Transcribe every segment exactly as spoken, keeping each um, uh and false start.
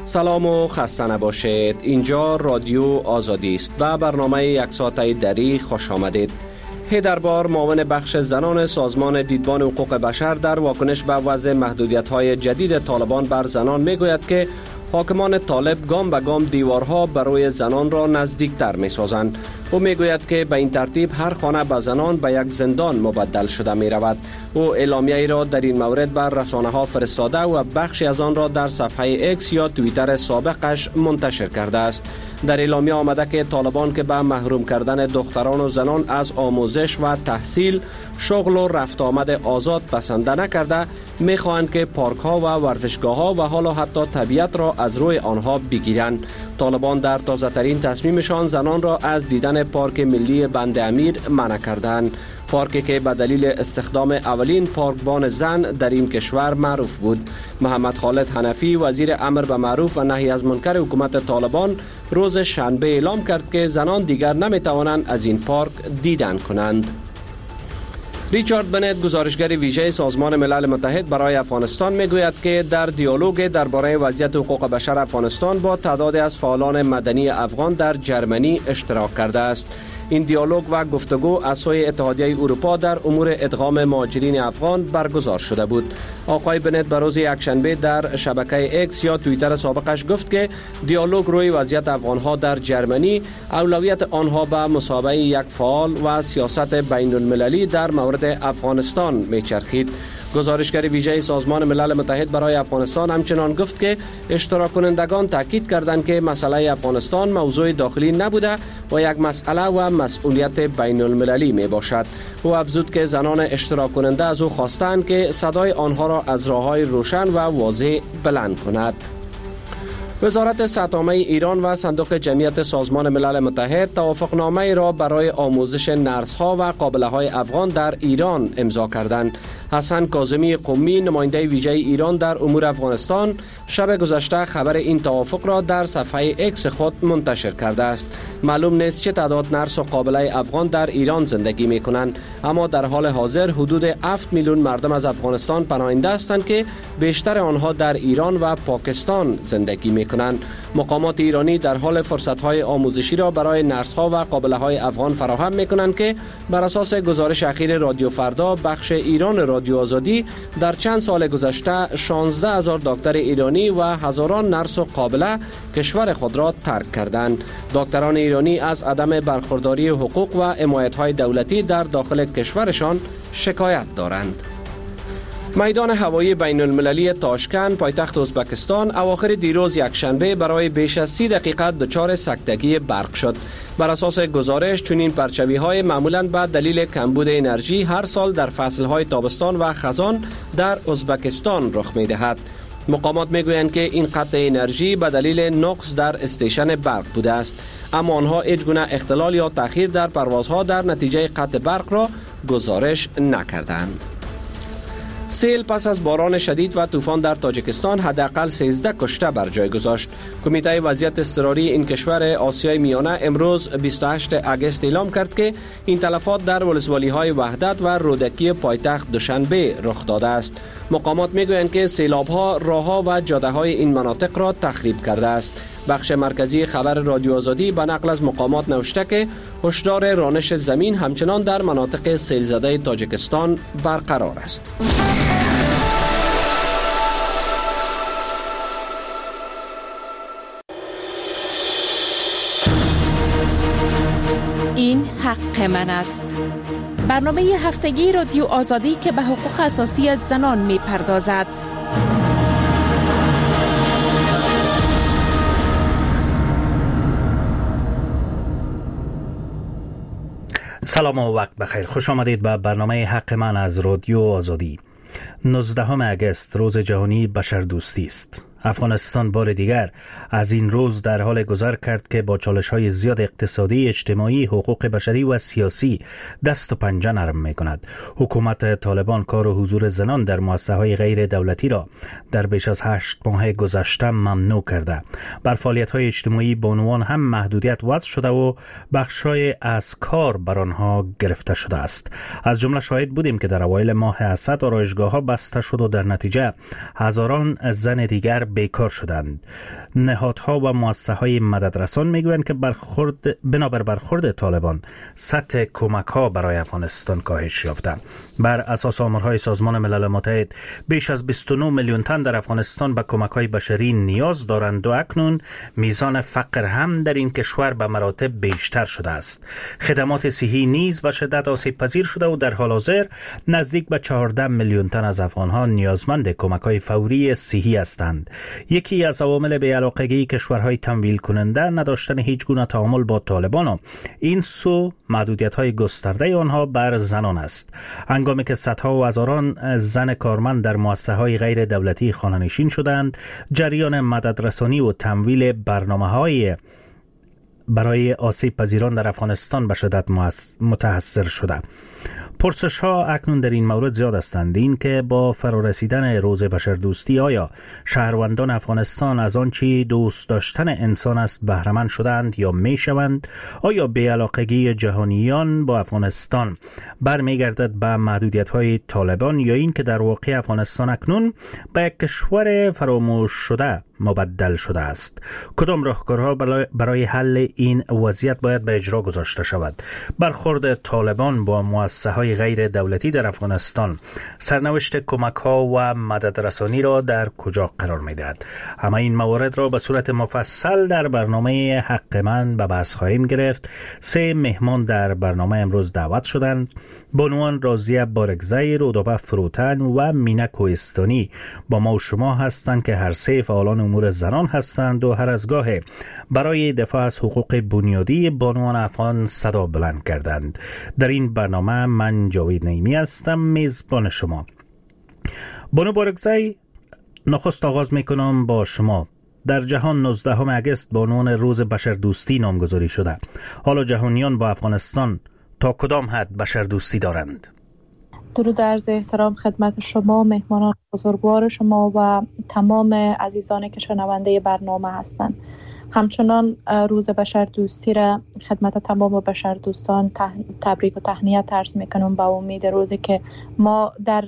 سلام و خسته نباشید. اینجا رادیو آزادی است و برنامه یک ساعته دری خوش آمدید. هیدربار معاون بخش زنان سازمان دیدبان حقوق بشر در واکنش به وضع محدودیت‌های جدید طالبان بر زنان میگوید که حاکمان طالب گام به گام دیوارها برای زنان را نزدیکتر می سازند. او می گوید که به این ترتیب هر خانه به زنان به یک زندان مبدل شده می رود. او اعلامیه ای را در این مورد بر رسانه ها فرستاده و بخشی از آن را در صفحه اکس یا توییتر سابقش منتشر کرده است. در اعلامیه آمده که طالبان که به محروم کردن دختران و زنان از آموزش و تحصیل، شغل و رفت آمد آزاد پسند نکرده، می خواهند که پارک ها و ورزشگاه ها و حالا حتی طبیعت را از روی آنها بگیرند. طالبان در تازه ترین تصمیمشان زنان را از دیدن پارک ملی بند امیر منع کردند. پارکی که به دلیل استخدام اولین پارکبان زن در این کشور معروف بود. محمد خالد حنفی وزیر امر به معروف و نهی از منکر حکومت طالبان روز شنبه اعلام کرد که زنان دیگر نمی توانند از این پارک دیدن کنند. ریچارد بنت گزارشگر ویژه سازمان ملل متحد برای افغانستان میگوید که در دیالوگ درباره وضعیت حقوق بشر افغانستان با تعدادی از فعالان مدنی افغان در جرمنی اشتراک کرده است. این دیالوگ و گفتگو از سوی اتحادیه اروپا در امور ادغام مهاجرین افغان برگزار شده بود. آقای بنت به روز یکشنبه در شبکه اکس یا توییتر سابقش گفت که دیالوگ روی وضعیت افغانها در جرمنی، اولویت آنها به مصاحبه یک فعال و سیاست بین المللی در مورد افغانستان میچرخید. گزارشگر ویژه سازمان ملل متحد برای افغانستان همچنان گفت که اشتراک کنندگان تاکید کردند که مسئله افغانستان موضوع داخلی نبوده و یک مسئله و مسئولیت بین المللی می باشد. او افزود که زنان اشتراک کننده از او خواستند که صدای آنها را از راه‌های روشن و واضح بلند کند. وزارت صحت عامه ایران و صندوق جمعیت سازمان ملل متحد توافقنامه را برای آموزش نرس‌ها و قابله‌های افغان در ایران امضا کردند. حسن کاظمی قمی نماینده ویژه ایران در امور افغانستان شب گذشته خبر این توافق را در صفحه اکس خود منتشر کرده است. معلوم نیست چه تعداد نرس و قابله افغان در ایران زندگی می کنند، اما در حال حاضر حدود هفت میلیون مردم از افغانستان پناهنده هستند که بیشتر آنها در ایران و پاکستان زندگی می کنند. مقامات ایرانی در حال فرصت‌های آموزشی را برای نرس‌ها و قابله‌های افغان فراهم می‌کنند که بر اساس گزارش اخیر رادیو فردا بخش ایران رادیو آزادی در چند سال گذشته شانزده هزار دکتر ایرانی و هزاران نرس و قابله کشور خود را ترک کردند. دکتران ایرانی از عدم برخورداری حقوق و حمایت‌های دولتی در داخل کشورشان شکایت دارند. میدان هوایی بین المللی تاشکند پایتخت ازبکستان اواخر دیروز یکشنبه برای بیش از سی دقیقه دچار سکتگی برق شد. بر اساس گزارش چنین پرچوی‌های معمولاً به دلیل کمبود انرژی هر سال در فصل‌های تابستان و خزان در ازبکستان رخ می‌دهد. مقامات میگویند که این قطع انرژی به دلیل نقص در استیشن برق بوده است، اما آنها هیچ گونه اختلال یا تأخیر در پروازها در نتیجه قطع برق را گزارش نکردند. سیل پس از باران شدید و طوفان در تاجیکستان حداقل سیزده کشته بر جای گذاشت. کمیته وضعیت اضطراری این کشور آسیای میانه امروز بیست و هشتم اگست اعلام کرد که این تلفات در ولسوالی‌های وحدت و رودکی پایتخت دوشنبه رخ داده است. مقامات میگویند که سیلاب‌ها راه‌ها و جاده‌های این مناطق را تخریب کرده است. بخش مرکزی خبر رادیو آزادی به نقل از مقامات نوشته که هشدار رانش زمین همچنان در مناطق سیلزده تاجیکستان برقرار است. این حق من است. برنامه هفتگی رادیو آزادی که به حقوق اساسی از زنان می پردازد. سلام و وقت بخیر. خوش آمدید به برنامه حق من از رادیو آزادی. نوزدهم اگست روز جهانی بشردوستی است. افغانستان بار دیگر از این روز در حال گذر کرد که با چالش‌های زیاد اقتصادی، اجتماعی، حقوق بشری و سیاسی دست و پنجه نرم می‌کند. حکومت طالبان کار و حضور زنان در مؤسسه‌های غیر دولتی را در بیش از هشت ماه گذشته ممنوع کرده. بر فعالیت‌های اجتماعی بانوان هم محدودیت وضع شده و بخش‌های از کار بر آنها گرفته شده است. از جمله شاهد بودیم که در اوایل ماه اسد آرایشگاه‌ها بسته شد و در نتیجه هزاران زن دیگر بیکار شدند. نهادها و مؤسسه‌های مددرسان میگویند که برخورد بنابر برخورد طالبان سطح کمک‌ها برای افغانستان کاهش یافته. بر اساس آمارهای سازمان ملل متحد بیش از بیست و نه میلیون تن در افغانستان به کمک‌های بشری نیاز دارند و اکنون میزان فقر هم در این کشور به مراتب بیشتر شده است. خدمات صحی نیز به شدت آسیب پذیر شده و در حال حاضر نزدیک به چهارده میلیون تن از افغان‌ها نیازمند کمک‌های فوری صحی هستند. یکی از عوامل بی‌علاقگی کشورهای تمویل کننده نداشتن هیچ گونه تعامل با طالبان و این سو محدودیت‌های گسترده آنها بر زنان است. هنگامی که صدها و هزاران زن کارمند در مؤسسه‌های غیر دولتی خانه‌نشین شدند، جریان مددرسانی و تمویل برنامه‌های برای آسیب پذیران در افغانستان به شدت متاثر شده. پرسش ها اکنون در این مورد زیاد هستند. این که با فرارسیدن روز بشردوستی آیا شهروندان افغانستان از آنچه دوست داشتن انسان است بهره‌مند شدند یا می شوند؟ آیا بی‌علاقگی جهانیان با افغانستان برمیگردد به محدودیت های طالبان یا این که در واقع افغانستان اکنون به یک کشور فراموش شده مبدل شده است؟ کدام راهکارها برای حل این وضعیت باید به اجرا گذاشته شود؟ برخورد طالبان با مؤسسه‌های غیر دولتی در افغانستان سرنوشت کمک‌ها و مددرسانی را در کجا قرار می‌دهد؟ همه این موارد را به صورت مفصل در برنامه حق من به بحث خواهیم گرفت. سه مهمان در برنامه امروز دعوت شدند: بانوان راضیه بارگزی، رودابه فروتن و مینا کوهستانی با ما و شما هستند که هر سه فعالان امور زنان هستند و هر از گاه برای دفاع از حقوق بنیادی بانوان افغان صدا بلند کردند. در این برنامه من جاوید نعیمی هستم، میزبان شما. بانو بارگزی، نخست آغاز میکنم با شما. در جهان نوزدهم اگست به عنوان روز بشردوستی نامگذاری شده. حالا جهانیان با افغانستان تا کدام حد بشردوستی دارند؟ درود عرض احترام خدمت شما، مهمانان بزرگوار شما و تمام عزیزانی که شنونده برنامه هستند. همچنان روز بشردوستی را خدمت تمام بشردوستان تبریک و تهنیت عرض میکنم با امید روزی که ما در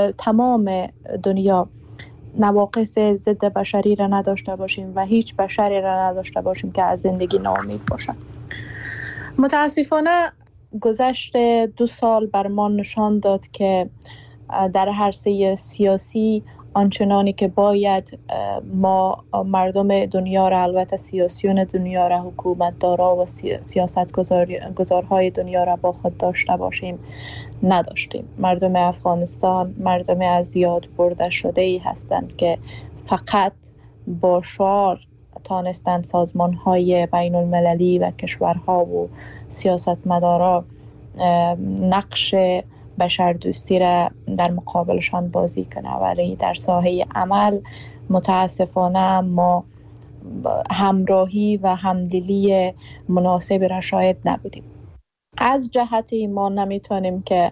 تمام دنیا نواقص ضد بشری را نداشته باشیم و هیچ بشری را نداشته باشیم که از زندگی ناامید باشد. متاسفانه گذشت دو سال بر ما نشان داد که در عرصه سیاسی آنچنانی که باید ما مردم دنیا را، البته سیاسیون دنیا را، حکومتدارا و سیاست گذارهای دنیا را با خود داشته باشیم نداشتیم. مردم افغانستان مردم از یاد برده شده ای هستند که فقط با شعار تانستند سازمان های بین المللی و کشورها و سیاستمدارا نقش بشردوستی را در مقابلشان بازی کنه، ولی در ساحه عمل متاسفانه ما همراهی و همدلی مناسب را شاهد نبودیم. از جهتی ما نمیتونیم که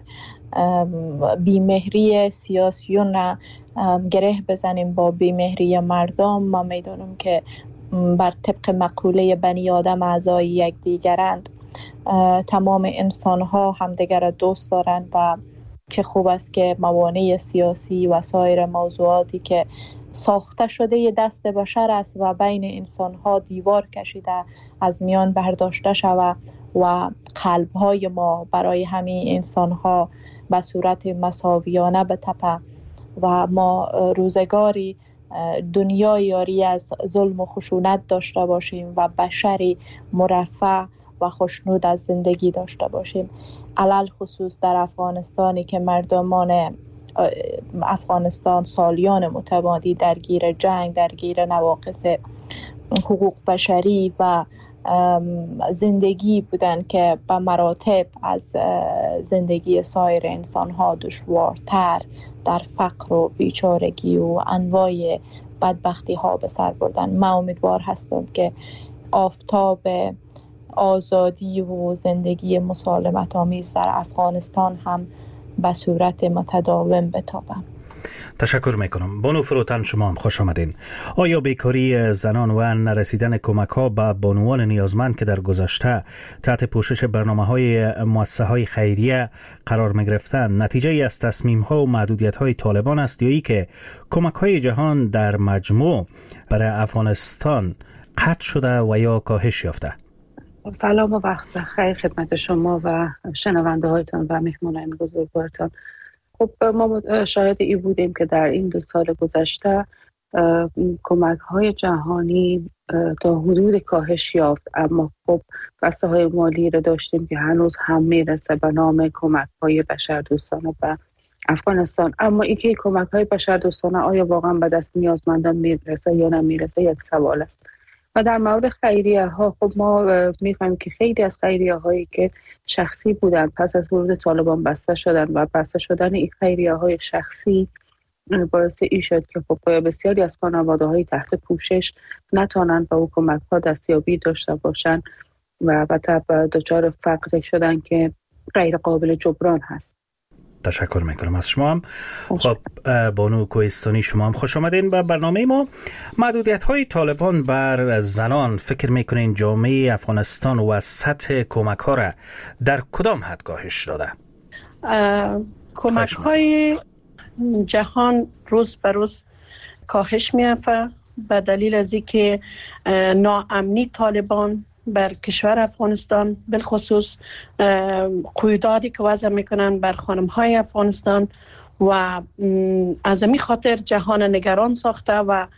بیمهری سیاسیون را گره بزنیم با بیمهری مردم. ما میدونیم که بر طبق مقوله بنی آدم اعضای یکدیگرند. تمام انسان ها همدیگر را دوست دارند و چه خوب است که موانع سیاسی و سایر موضوعاتی که ساخته شده دست بشر است و بین انسان ها دیوار کشیده از میان برداشته شود و قلب های ما برای همین انسان ها به صورت مساویانه بتپه و ما روزگاری دنیا یاری از ظلم و خشونت داشته باشیم و بشری مرفه و خوشنود از زندگی داشته باشیم. علل خصوص در افغانستانی که مردمان افغانستان سالیان متمادی درگیر جنگ، درگیر نواقص حقوق بشری و زندگی بودن که به مراتب از زندگی سایر انسان‌ها دشوارتر در فقر و بیچارگی و انواع بدبختی ها به سر بردن. من امیدوار هستم که آفتاب آزادی و زندگی مسالمت آمیز در افغانستان هم به صورت متداوم بتابه. تشکر میکنم. بانو فروتن، شما هم خوش آمدین. آیا بیکاری زنان و نرسیدن کمک ها به بانوان نیازمند که در گذشته تحت پوشش برنامه های مؤسسه های خیریه قرار می گرفتند نتیجه ای از تصمیم ها و محدودیت های طالبان است یا ای که کمک های جهان در مجموع برای افغانستان قطع شده و یا کاهش یافته؟ سلام و وقت بخیر خدمت شما و شنونده هایتان و مهمانان بزرگوارتان. خب ما شاهد ای بودیم که در این دو سال گذشته کمک های جهانی تا حدود کاهش یافت، اما خب بسته های مالی رو داشتیم که هنوز هم میرسه به نام کمک های بشردوستانه به افغانستان. اما اینکه کمک های بشردوستانه آیا واقعا به دست نیازمندان میرسه یا نمیرسه یک سوال است. و در مورد خیریه ها خب ما میفهمیم که خیلی از خیریه هایی که شخصی بودن پس از ورود طالبان بسته شدن و بسته شدن این خیریه های شخصی باعث این شد که خب بسیاری از خانواده های تحت پوشش نتوانند به کمک ها دستیابی داشته باشند و البته دچار فقر شدن که غیر قابل جبران هست. تشکر میکنم از شما هم. خب بانو کوهستانی، شما هم خوش آمدین به برنامه ما. محدودیت های طالبان بر زنان فکر میکنین جامعه افغانستان و سطح کمک ها را در کدام حد کاهش داده؟ کمک های جهان روز به روز کاهش میافته به دلیل از اینکه ناامنی طالبان بر کشور افغانستان، بالخصوص قیوداتی که وضع میکنن بر خانم های افغانستان و از این خاطر جهان نگران ساخته و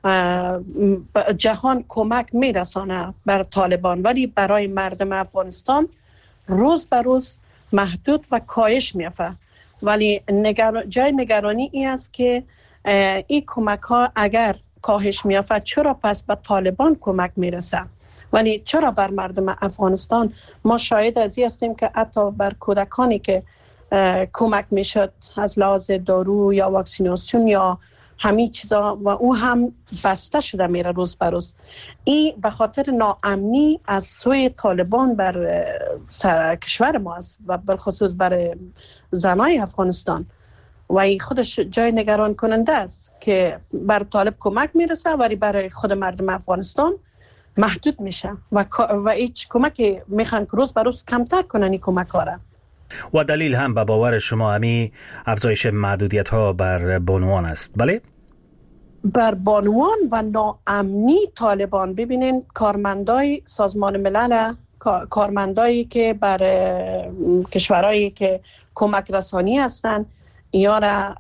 جهان کمک میرسانه بر طالبان، ولی برای مردم افغانستان روز به روز محدود و کاهش میافته. ولی نگر... جای نگرانی این است که این کمک ها اگر کاهش میافته چرا پس به طالبان کمک میرسه؟ ولی چرا بر مردم افغانستان؟ ما شاهد از این هستیم که حتی بر کودکانی که کمک میشد از لحاظ دارو یا واکسیناسیون یا همین چیزا و او هم بسته شده میره روز به روز. این به خاطر ناامنی از سوی طالبان بر سر کشور ما است و بالخصوص بر زنای افغانستان و این خودش جای نگران کننده است که بر طالب کمک میرسه ولی برای خود مردم افغانستان محدود میشه و و هیچ کمکی میخوان که روز به روز کمتر کنن این کمک ها را. و دلیل هم به باور شما همی افزایش محدودیت ها بر بانوان است؟ بله؟ بر بانوان و ناامنی طالبان. ببینین کارمندای سازمان ملل، کارمندایی که بر کشورهایی که کمک رسانی هستند یا را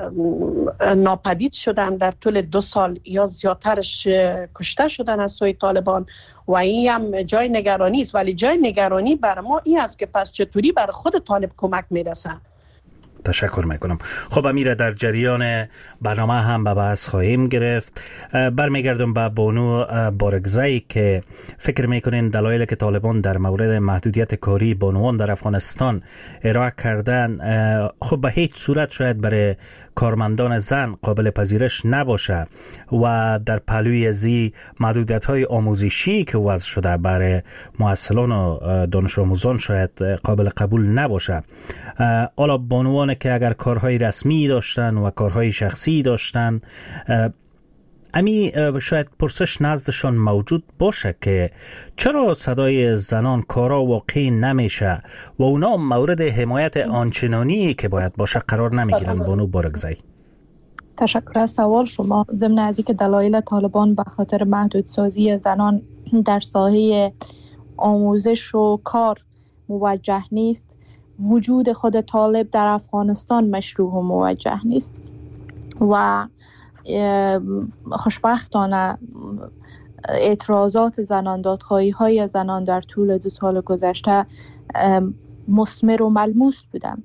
ناپدید شدن در طول دو سال یا زیادترش کشته شدن از سوی طالبان و این هم جای نگرانی است. ولی جای نگرانی بر ما این است که پس چطوری بر خود طالب کمک میرسه. تشکر میکنم. خب امیر، در جریان برنامه هم به بحث خواهیم گرفت. برمیگردم به بانو بارگزایی که فکر میکنین دلایلی که طالبان در مورد محدودیت کاری بانوان در افغانستان ارائه کردن خب به هیچ صورت شاید برای کارمندان زن قابل پذیرش نباشه و در پهلوی ازی محدودیت های آموزشی که وضع شده برای مؤثران و دانش آموزان شاید قابل قبول نباشه. حالا بانوان که اگر کارهای رسمی داشتن و کارهای شخصی داشتن، امی شاید پرسش نزدشان موجود باشه که چرا صدای زنان کارا واقعی نمیشه و اونا مورد حمایت آنچنانی که باید باشه قرار نمیگیرن؟ بانو بارگزایی. تشکر از سوال شما. ضمن از اینکه دلایل طالبان به خاطر محدودسازی زنان در ساحه آموزش و کار موجه نیست، وجود خود طالب در افغانستان مشروع و موجه نیست و خوشبختانه اعتراضات زنان، دادخواهی های زنان در طول دو سال گذشته مثمر و ملموس بودم.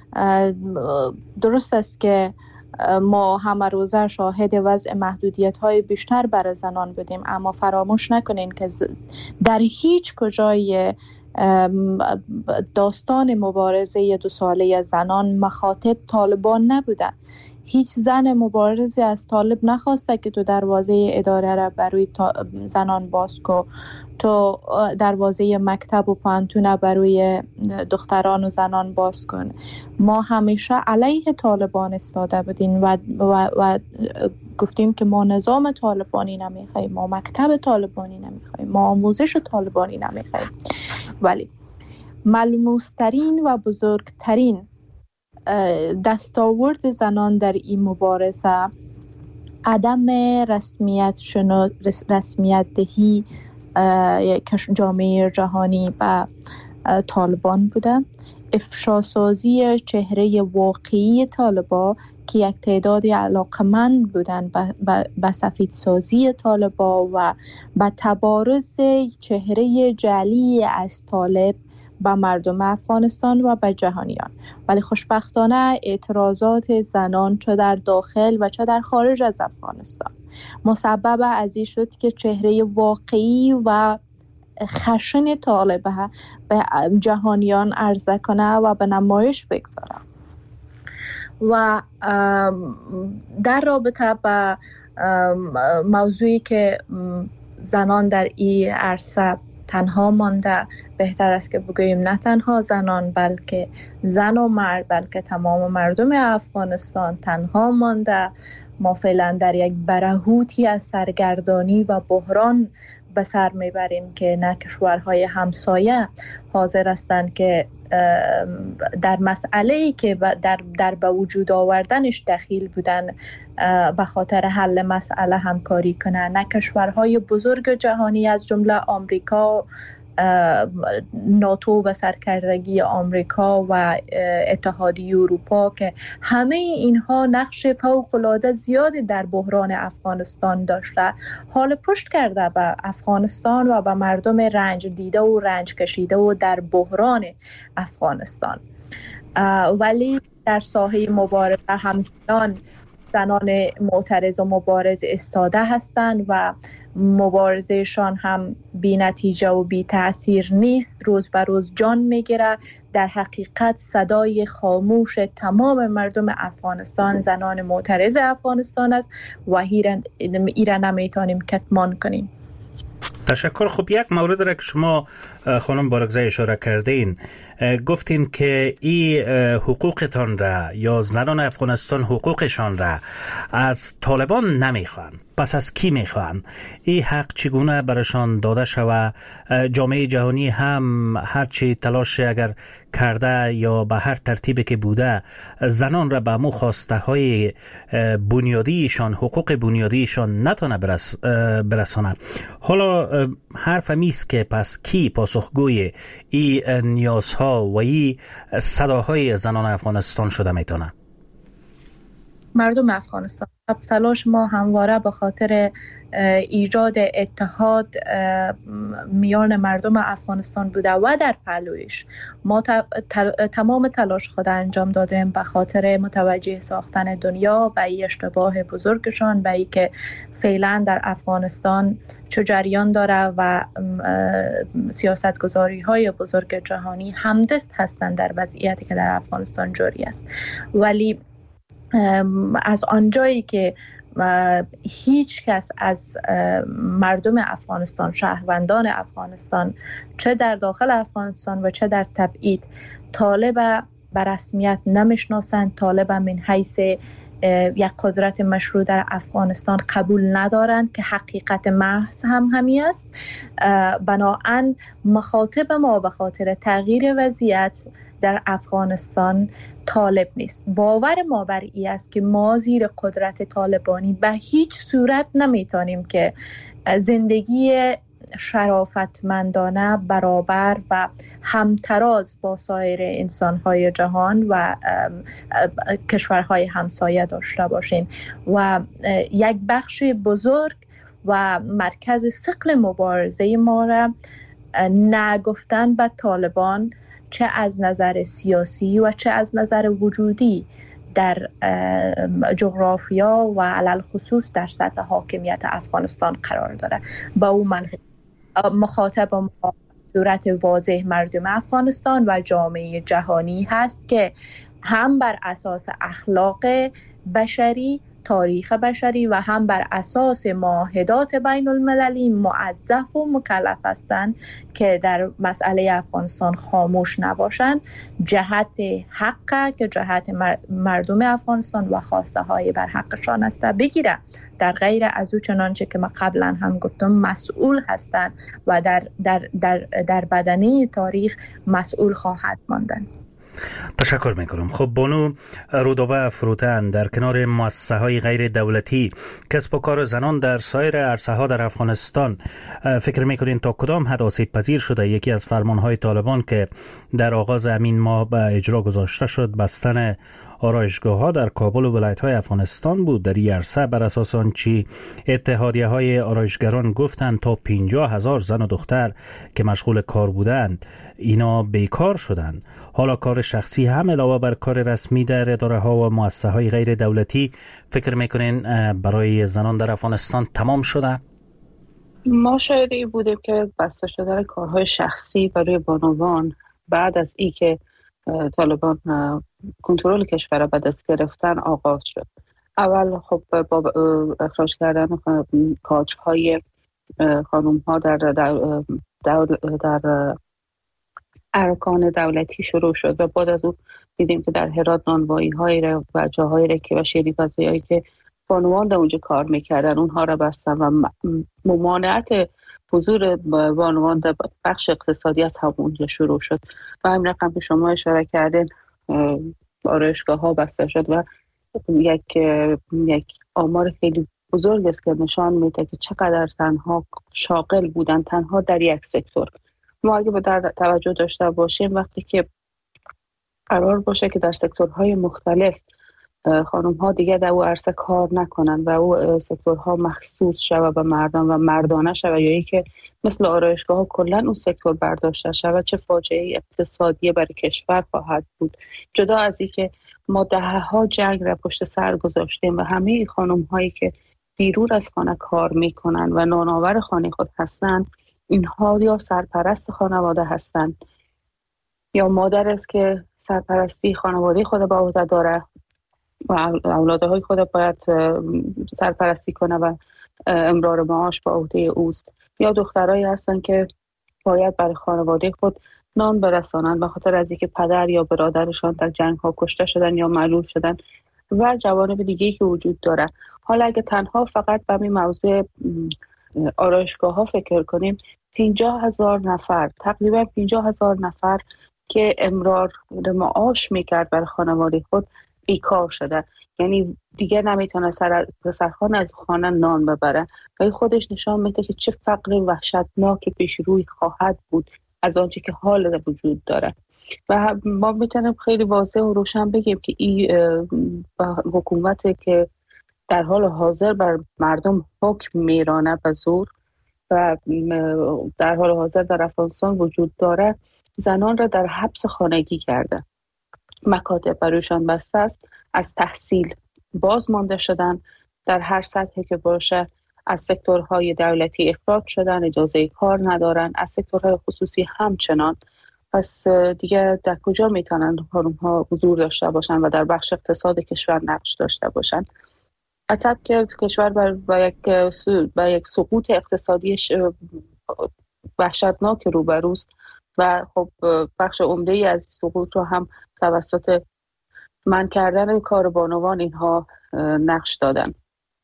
درست است که ما همه روزه شاهد وضع محدودیت های بیشتر برای زنان بودیم، اما فراموش نکنین که در هیچ کجای داستان مبارزه دو ساله زنان مخاطب طالبان نبوده. هیچ زن مبارزی از طالب نخواسته که تو دروازه اداره را برای زنان باز کو، تو دروازه مکتب و پانتون برای دختران و زنان باز کن. ما همیشه علیه طالبان استاده بودیم و, و, و گفتیم که ما نظام طالبانی نمیخوایم، ما مکتب طالبانی نمیخوایم، ما آموزش طالبانی نمیخوایم. ولی ملموسترین و بزرگترین دستاورد زنان در این مبارزه عدم رسمیت شنو رسمیت دهی جامعه جهانی به طالبان بوده، افشاسازی چهره واقعی طالبان که یک تعدادی علاقمند بودن به سفیدسازی طالبان و به تبارز چهره جعلی از طالب به مردم افغانستان و به جهانیان. ولی خوشبختانه اعتراضات زنان چه در داخل و چه در خارج از افغانستان مسبب از این شد که چهره واقعی و خشن طالب به جهانیان عرضه کنه و به نمایش بگذاره. و در رابطه با موضوعی که زنان در این عرصه تنها مانده، بهتر است که بگوییم نه تنها زنان بلکه زن و مرد، بلکه تمام مردم افغانستان تنها مانده. ما فعلا در یک برهوتی از سرگردانی و بحران به سر میبریم که نه کشورهای همسایه حاضر هستند که در مسئله‌ای که در در به وجود آوردنش دخیل بودن به خاطر حل مسئله همکاری کنند، نه کشورهای بزرگ جهانی از جمله آمریکا، ناتو و سرکردگی آمریکا و اتحادیه اروپا که همه اینها نقش فوق‌العاده زیادی در بحران افغانستان داشته، حال پشت کرده به افغانستان و به مردم رنج دیده و رنج کشیده و در بحران افغانستان. ولی در ساحه مبارزه همچنان زنان معترض و مبارز استاده هستند و مبارزهشان هم بی نتیجه و بی تأثیر نیست، روز به روز جان میگیره. در حقیقت صدای خاموش تمام مردم افغانستان زنان معترض افغانستان است و ایره نمیتونیم کتمان کنیم. تشکر. خب یک مورد را که شما خانم بارکزی اشاره کردین، گفتین که این حقوقتان را یا زنان افغانستان حقوقشان را از طالبان نمیخوان، پس از کی میخوان؟ این حق چگونه برشان داده شوه؟ جامعه جهانی هم هرچی تلاش اگر کرده یا به هر ترتیبی که بوده زنان را به مو خواسته های بنیادیشان، حقوق بنیادیشان نتونه برس برسانه. حالا حرف میست که پس کی پاسخگوی این نیازها و این صداهای زنان افغانستان شده میتونه؟ مردم افغانستان. تلاش ما همواره به خاطر ایجاد اتحاد میان مردم افغانستان بوده و در پهلویش ما تمام تلاش خود انجام دادیم به خاطر متوجه ساختن دنیا به این اشتباه بزرگشان، به این که فعلا در افغانستان چه جریان داره و سیاستگذاری های بزرگ جهانی همدست هستند در وضعیتی که در افغانستان جاری است. ولی از آنجایی که هیچ کس از مردم افغانستان، شهروندان افغانستان، چه در داخل افغانستان و چه در تبعید، طالب به رسمیت نمیشناسند، طالب من حیث یک قدرت مشروع در افغانستان قبول ندارند که حقیقت محض هم همی است. بنابراین مخاطب ما به خاطر تغییر وضعیت در افغانستان طالب نیست. باور ما بر این است که ما زیر قدرت طالبانی به هیچ صورت نمیتونیم که زندگی شرافتمندانه، برابر و همتراز با سایر انسان‌های جهان و کشورهای همسایه داشته باشیم. و یک بخش بزرگ و مرکز ثقل مبارزه ما را نگفتن به طالبان، چه از نظر سیاسی و چه از نظر وجودی در جغرافیا و علل خصوص در سطح حاکمیت افغانستان قرار داره. با اون مخاطب ما صورت واضح مردم افغانستان و جامعه جهانی هست که هم بر اساس اخلاق بشری، تاریخ بشری و هم بر اساس معاهدات بین المللی موظف و مکلف هستند که در مسئله افغانستان خاموش نباشند. جهت حق که جهت مردم افغانستان و خواسته های بر حقشان است بگیره، در غیر از او چنانچه که ما قبلا هم گفتم مسئول هستند و در در در در بدنه تاریخ مسئول خواهد ماندن. تشکر میکنم. خب بانو رودابه فروتن، در کنار مؤسسه های غیر دولتی کسب و کار زنان در سایر عرصه ها در افغانستان فکر میکنین تا کدام حد آسیب پذیر شده؟ یکی از فرمان های طالبان که در آغاز همین ماه به اجرا گذاشته شد بستن آرایشگاه ها در کابل و ولایت های افغانستان بود. در این عرصه بر اساس آنچه اتحادیه های آرایشگران گفتند تا پنجاه هزار زن و دختر که مشغول کار بودند اینا بیکار شدند. حالا کار شخصی هم علاوه بر کار رسمی در اداره ها و مؤسسه های غیر دولتی فکر میکنین برای زنان در افغانستان تمام شده؟ ما شاهدی بودیم که بسته شدن کارهای شخصی برای بانوان بعد از ای که طالبان کنترل کشور را به دست گرفتن آغاز شد. اول خب با اخراج کردن کادرهای خانم ها در در, در, در ارکان دولتی شروع شد و بعد از او دیدیم که در هرات نانوایی های و جاهای رکی و شیری هایی که بانوان در اونجا کار میکردن اونها را بستن و ممانعت حضور بانوان در بخش اقتصادی از همونجا شروع شد و همین رقم که شما اشاره کردین آرایشگاه ها بسته شد و یک یک آمار خیلی بزرگ است که نشان میده که چقدر زنها شاغل بودن تنها در یک سکتور. ما اگه در توجه داشته باشیم وقتی که قرار باشه که در سکتورهای مختلف خانم ها دیگه در او عرصه کار نکنن و او سکتورها مخصوص شود به مردان و مردانه شود یا ای که مثل آرایشگاه ها کلا اون سکتور برداشته شود، چه فاجعه اقتصادی برای کشور خواهد بود. جدا از این که ما دهه ها جنگ را پشت سر گذاشتیم و همه خانم هایی که بیرون از خانه کار میکنن و نانآور خانه خود هستند، اینها یا سرپرست خانواده هستند یا مادر است که سرپرستی خانواده خود به عهده داره و اولادهای خود باید سرپرستی کنه و امرار معاش به عهده اوست، یا دخترایی هستن که باید برای خانواده خود نان برسانن به خاطر از اینکه پدر یا برادرشان در جنگ ها کشته شدن یا معلول شدن و جوانب دیگه‌ای که وجود داره. حالا اگه تنها فقط به این موضوع آرایشگاه ها فکر کنیم، پنجاه هزار نفر تقریبا پنجاه هزار نفر که امرار معاش میکرد برای خانواده خود بیکار شده، یعنی دیگه نمیتونه سر سرخانه از خانه نان ببره و خودش نشان میده که چه فقر وحشتناک پیش روی خواهد بود از آنچه که حال وجود داره. و ما میتونیم خیلی واضح و روشن بگیم که این حکومت که در حال حاضر بر مردم حکم میرانه به زور و در حال حاضر در افغانستان وجود داره، زنان را در حبس خانگی کرده، مکاتب برایشان بسته است، از تحصیل باز مانده شدن، در هر سطحی که باشه از سکتورهای دولتی اخراج شدن، اجازه کار ندارن، از سکتورهای خصوصی همچنان. پس دیگه در کجا میتونن خانم‌ها حضور داشته باشن و در بخش اقتصاد کشور نقش داشته باشن؟ حتی که کشور با یک با یک سقوط اقتصادی وحشتناک روبروست و خب بخش عمده‌ای از سقوط رو هم توسط منع کردن کار بانوان اینها نقش دادن.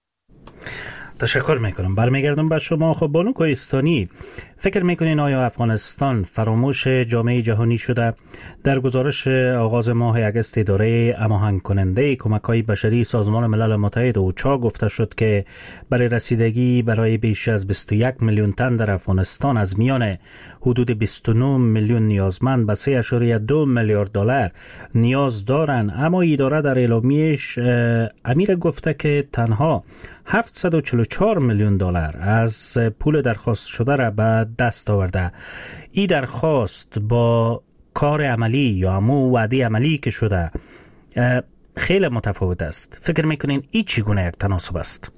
تشکر میکنم. برمیگردم به شما. خب بانو کوهستانی، فکر میکنین آیا افغانستان فراموش جامعه جهانی شده؟ در گزارش آغاز ماه اگست اداره هماهنگ کننده کمک‌های بشری سازمان ملل متحد اوچا گفته شد که برای رسیدگی برای بیش از بیست و یک میلیون تن در افغانستان از میان حدود بیست و نه میلیون نیازمند به سه اشاریه دو میلیارد دلار نیاز دارند. اما اداره در اعلامیه‌اش امیر گفته که تنها هفتصد و چهل و چهار میلیون دلار از پول درخواست شده را به دست آورده. این درخواست با کار عملی یا همون وعده عملی که شده خیلی متفاوت است. فکر میکنین این چگونه یک تناسب است؟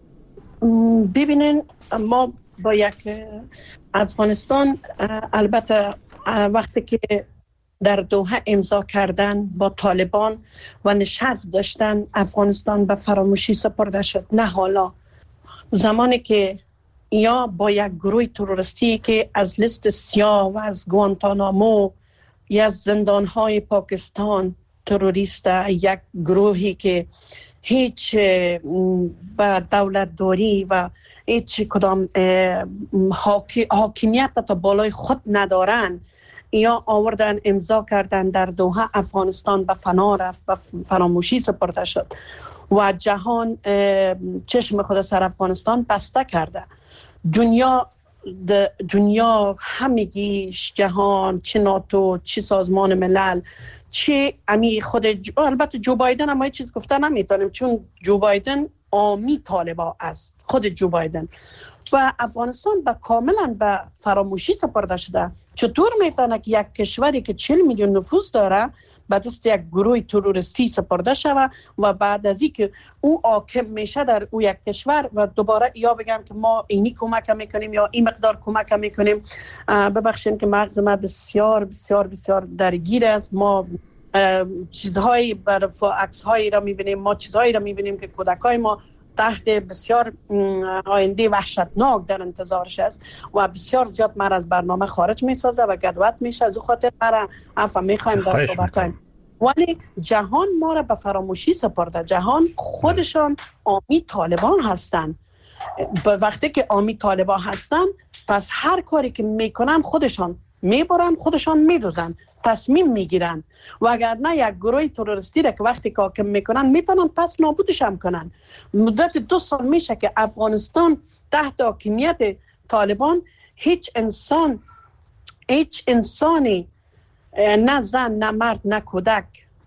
ببینین، ما با یک افغانستان البته وقتی که در دوحه امضا کردن با طالبان و نشست داشتن، افغانستان به فراموشی سپرده شد. نه حالا، زمانی که یا با یک گروه تروریستی که از لیست سیاه و از گوانتانامو یا از زندانهای پاکستان تروریست، یک گروهی که هیچ با دولتداری و هیچ کدام حاکمیت تا بالای خود ندارن، یا آوردن امضا کردن در دوحه، افغانستان به فنا رفت، به فراموشی سپرده شد و جهان چشم خود سر افغانستان بسته کرده. دنیا دنیا همگیش، جهان، چه ناتو، چه سازمان ملل، چه امی خود جو... البته جو بایدن هم چیز گفته نمیتونیم، چون جو بایدن آمی طالبا است، خود جو بایدن. و افغانستان به کاملا به فراموشی سپرده شده. چطور میتونه که یک کشوری که چهل میلیون نفوس داره به دست یک گروه تروریستی سپرده شود و بعد از اینکه او حاکم میشه در او یک کشور و دوباره یا بگم که ما اینی کمک میکنیم یا این مقدار کمک میکنیم. ببخشید که مغز ما بسیار بسیار بسیار درگیر است. ما چیزهایی بر عکس‌هایی را میبینیم، ما چیزهایی را میبینیم که کودکای ما تحت بسیار آینده وحشتناک در انتظارش است و بسیار زیاد مر از برنامه خارج میسازه و گدوت میشه. از او خاطر برای عفو میخوایم در صحبت کنیم. ولی جهان ما را به فراموشی سپرده. جهان خودشان آمی طالبان هستن. به وقتی که آمی طالبان هستن، پس هر کاری که میکنن خودشان میبرن، خودشان میدوزن، تصمیم میگیرن. و اگر نه یک گروه تروریستی را که وقتی که حاکم میکنن میتونن پس نابودش هم کنن. مدت دو سال میشه که افغانستان تحت حاکمیت طالبان، هیچ انسان هیچ انسانی، نه زن نه مرد نه کودک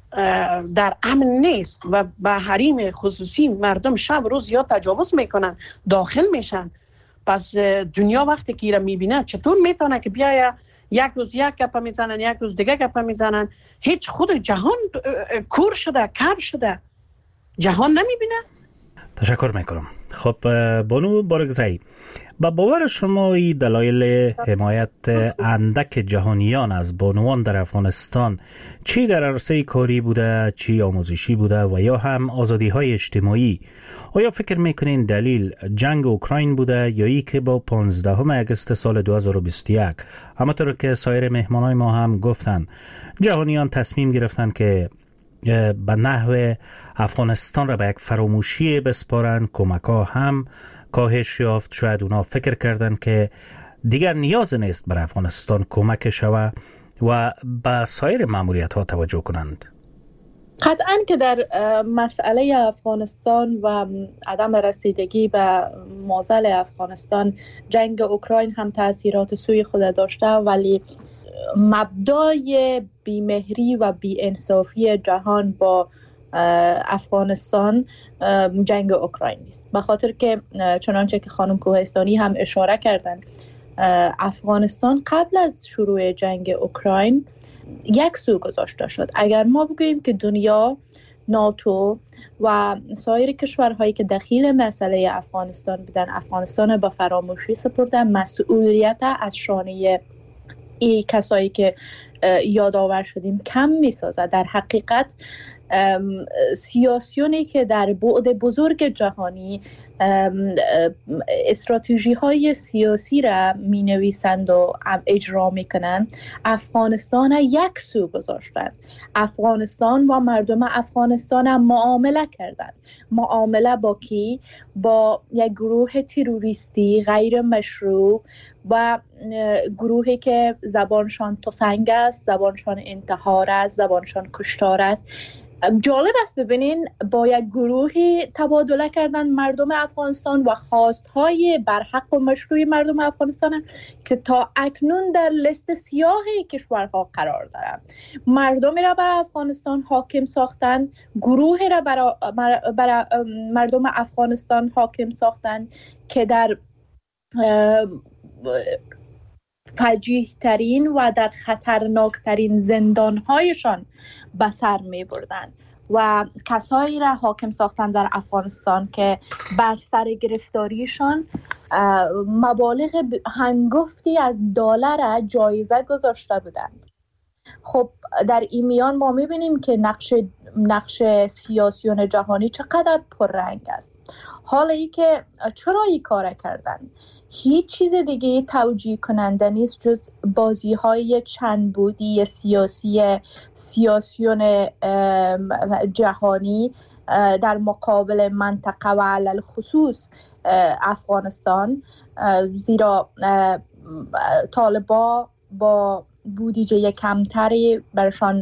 در امن نیست و به حریم خصوصی مردم شب روز یا تجاوز میکنن، داخل میشن. پس دنیا وقتی که ایره میبینه چطور میتونه که بیاید یک روز یک گپ میزنن، یک روز دیگه گپ میزنن؟ هیچ خود جهان کور شده، کر شده، جهان نمیبینه. تشکر میکنم. خب بانو بارگزایی، با باور شما این دلایل حمایت اندک جهانیان از بانوان در افغانستان چی در عرصه کاری بوده، چی آموزشی بوده و یا هم آزادی های اجتماعی، آیا فکر میکنین دلیل جنگ اوکراین بوده یا ای که با پانزدهم اگست سال دو هزار و بیست و یک همونطور که سایر مهمانای ما هم گفتن، جهانیان تصمیم گرفتن که به نحو افغانستان را به یک فراموشی بسپارن؟ کمک ها هم کاهش یافت. شاید اونا فکر کردن که دیگر نیاز نیست بر افغانستان کمک شود و به سایر ماموریت ها توجه کنند. قطعاً که در مسئله افغانستان و عدم رسیدگی به معضل افغانستان، جنگ اوکراین هم تأثیرات سوی خود داشته، ولی مبدای بیمهری و بی‌انصافی جهان با افغانستان جنگ اوکراین است. به خاطر که چنانچه که خانم کوهستانی هم اشاره کردن، افغانستان قبل از شروع جنگ اوکراین یک سو گذاشته شد. اگر ما بگوییم که دنیا، ناتو و سایر کشورهایی که دخیل مسئله افغانستان بودن، افغانستان با فراموشی سپردن، مسئولیت از شانه ای کسایی که یادآور شدیم کم می‌سازد. در حقیقت سیاسیونی که در بعد بزرگ جهانی استراتژی های سیاسی را می نویسند و اجرا می کنند، افغانستان یک سو گذاشتند. افغانستان و مردم افغانستان معامله کردند. معامله با کی؟ با یک گروه تروریستی غیر مشروع و گروهی که زبانشان تفنگ است، زبانشان انتحار است، زبانشان کشتار است. جالب است ببینین با یک گروهی تبادله کردن مردم افغانستان و خواستهای برحق و مشروع مردم افغانستان که تا اکنون در لیست سیاه کشورها قرار دارند. مردمی را بر افغانستان حاکم ساختند، گروهی را بر, بر مردم افغانستان حاکم ساختند که در فجیح ترین و در خطرناک ترین زندانهایشان به سر می بردن و کسایی را حاکم ساختن در افغانستان که بر سر گرفتاریشان مبالغ هنگفتی از دلار جایزه گذاشته بودند. خب در این میان ما میبینیم که نقش نقش سیاسیون جهانی چقدر پررنگ است. حالا ای که چرا این کار کردن، هیچ چیز دیگه توجیه کننده نیست جز بازی های چند بودی سیاسی سیاسیون جهانی در مقابل منطقه و علل خصوص افغانستان، زیرا طالبا با بودجه کمتری برشان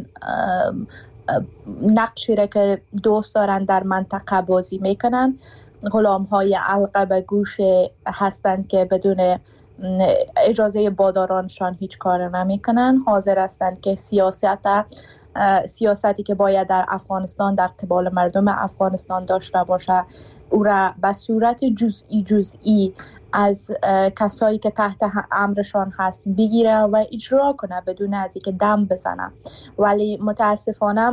نقشی را که دوست دارن در منطقه بازی میکنن. غلام های علقه به گوش هستند که بدون اجازه بادارانشان هیچ کار نمیکنن. حاضر هستند که سیاست سیاستی که باید در افغانستان در قبال مردم افغانستان داشته باشه او را به صورت جزئی جزئی از کسایی که تحت امرشان هست بگیره و اجرا کنه بدون از اینکه دم بزنه. ولی متاسفانه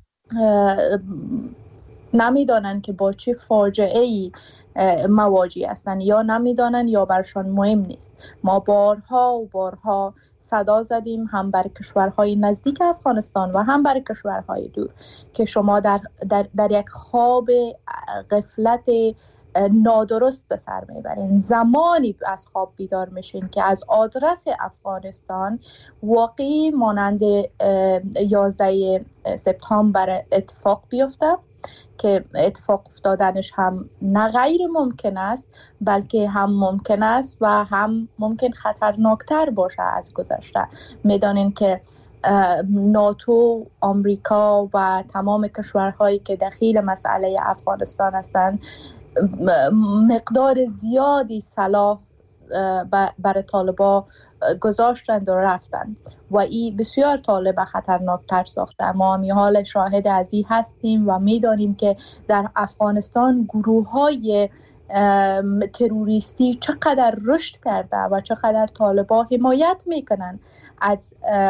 نمیدانن که با چه فاجعه ای مواجه هستند، یا نمیدانن یا برشان مهم نیست. ما بارها و بارها صدا زدیم هم برای کشورهای نزدیک افغانستان و هم برای کشورهای دور که شما در, در, در یک خواب غفلت نادرست به سر میبرین. زمانی از خواب بیدار میشین که از آدرس افغانستان واقعی مانند یازده سپتامبر اتفاق بیفته که اتفاق افتادنش هم نه غیر ممکن است بلکه هم ممکن است و هم ممکن خطرناکتر باشه از گذشته. میدانین که ناتو، آمریکا و تمام کشورهایی که دخیل مسئله افغانستان هستند مقدار زیادی سلاح برای طالبا گذاشتند و رفتند و این بسیار طالب خطرناکتر ساخته. ما هم حال شاهد از این هستیم و میدانیم که در افغانستان گروه های تروریستی چقدر رشد کرده و چقدر طالبا حمایت میکنن از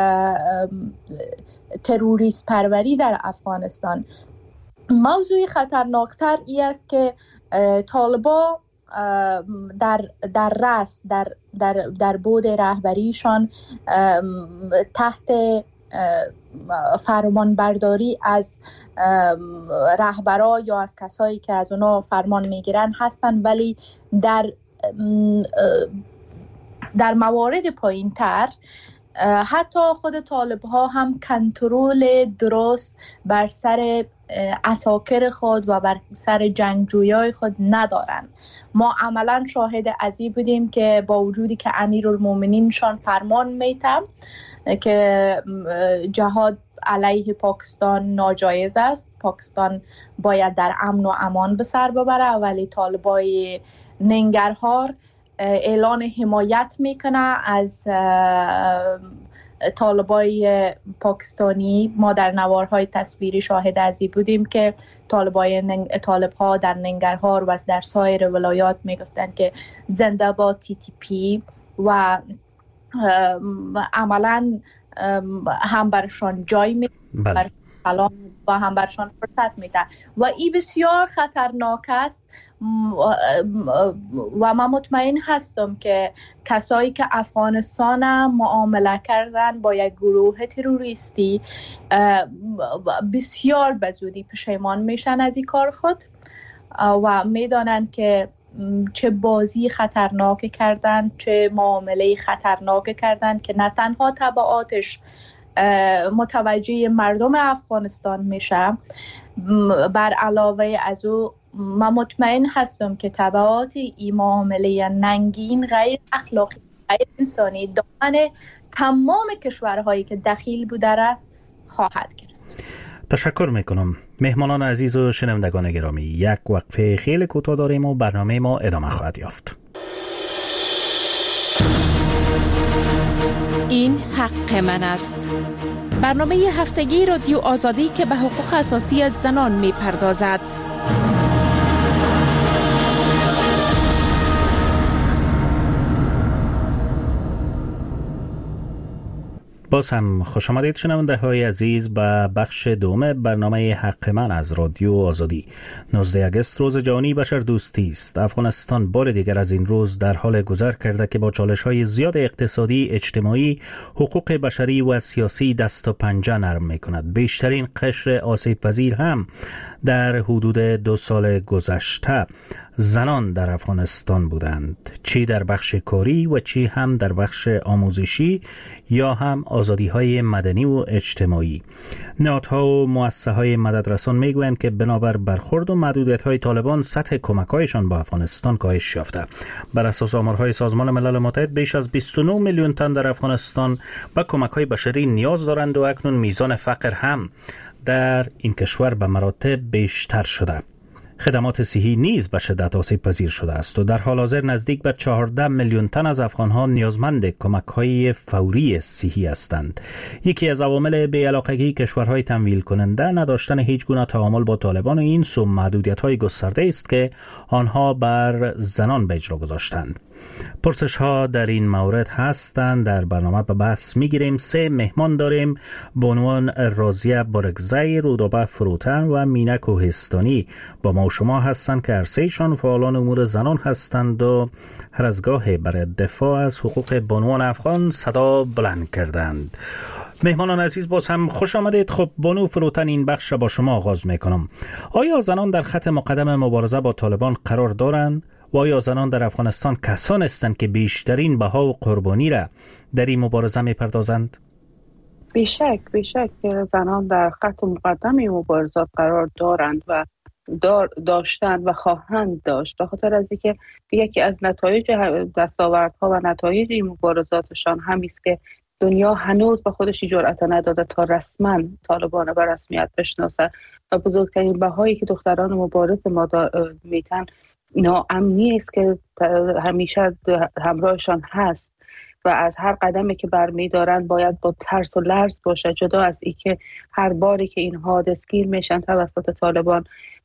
تروریست پروری در افغانستان. موضوع خطرناکتر ای است که طالبا در در رأس در در در بود رهبریشان تحت فرمان برداری از رهبرا یا از کسایی که از اونا فرمان میگیرن هستن، ولی در در موارد پایین تر حتی خود طالب ها هم کنترل درست بر سر عساکر خود و بر سر جنگجویای خود ندارن. ما عملا شاهد از این بودیم که با وجودی که امیرالمومنین شان فرمان میتم که جهاد علیه پاکستان ناجایز است، پاکستان باید در امن و امان به سر ببره، ولی طالبای ننگرهار اعلان حمایت میکنه از طالبای پاکستانی. ما در نوارهای تصویری شاهد از این بودیم که طالبای ننگ... طالبها در ننگرهار و در سایر ولایات میگفتن که زنده باد تی تی پی و عملا هم برشان جای می بر سلام و هم برشان فرصت میده و این بسیار خطرناک است. و من مطمئن هستم که کسایی که افغانستان معامله کردن با یک گروه تروریستی بسیار به زودی پشیمان میشن از این کار خود و میدانن که چه بازی خطرناک کردن، چه معامله خطرناک کردن که نه تنها تبعاتش متوجه مردم افغانستان میشه، بر علاوه از او من مطمئن هستم که تبعات این معامله ننگین غیر اخلاقی غیر انسانی دامن تمام کشورهایی که دخیل بوده را خواهد گرفت. تشکر میکنم. مهمانان عزیز و شنوندگان گرامی، یک وقفه خیلی کوتاه داریم و برنامه ما ادامه خواهد یافت. این حق من است. برنامه هفتگی رادیو آزادی که به حقوق اساسی از زنان میپردازد. باز هم خوش آمدید شنونده های عزیز به بخش دوم برنامه حق من از رادیو آزادی. نوزده آگوست روز جهانی بشر دوستی است. افغانستان بار دیگر از این روز در حال گذر کرده که با چالش های زیاد اقتصادی، اجتماعی، حقوق بشری و سیاسی دست و پنجه نرم می کند. بیشترین قشر آسیب پذیر هم در حدود دو سال گذشته زنان در افغانستان بودند، چی در بخش کاری و چی هم در بخش آموزشی یا هم آزادی های مدنی و اجتماعی. نهادها و مؤسسه های مددرسان میگویند که بنابر برخورد و محدودیت های طالبان سطح کمک هایشان با افغانستان کاهش یافته. بر اساس آمارهای سازمان ملل متحد بیش از بیست و نه میلیون تن در افغانستان به کمک های بشری نیاز دارند و اکنون میزان فقر هم در این کشور به مراتب بیشتر شده. خدمات صحی نیز به شدت آسیب پذیر شده است و در حال حاضر نزدیک به چهارده میلیون تن از افغان‌ها نیازمند کمک‌های فوری صحی هستند. یکی از عوامل بی‌علاقگی کشورهای تمویل کننده نداشتن هیچ گونه تعامل با طالبان و این سو محدودیت‌های گسترده است که آنها بر زنان به اجرا گذاشتند. پرسش ها در این مورد هستند. در برنامه به بحث میگیریم. سه مهمان داریم: بانوان رازیه بارگزی، رودابه فروتن و مینه کوهستانی با ما و شما هستند که هر سه‌شان فعالان امور زنان هستند و هر از گاهی برای دفاع از حقوق بانوان افغان صدا بلند کردند. مهمانان عزیز باز هم خوش آمدید. خب بانو فروتن، این بخش با شما آغاز میکنم. آیا زنان در خط مقدم مبارزه با طالبان قرار دارند؟ و آیا زنان در افغانستان کسان هستند که بیشترین بها و قربانی را در این مبارزه می‌پردازند؟ بیشک بیشک زنان در خط مقدم مبارزات قرار دارند و دار داشتند و خواهند داشت، به خاطر از اینکه یکی از نتایج دستاوردها و نتایج این مبارزاتشان همین است که دنیا هنوز به خودش جرأت نداده تا رسما طالبان به رسمیت بشناسه و بزرگترین بهایی که دختران مبارز ما میتن ناامنی است که همیشه همراهشان هست و از هر قدمی که برمی‌دارند باید با ترس و لرز باشه، جدا از اینکه هر باری که اینها دستگیر میشن توسط طالبان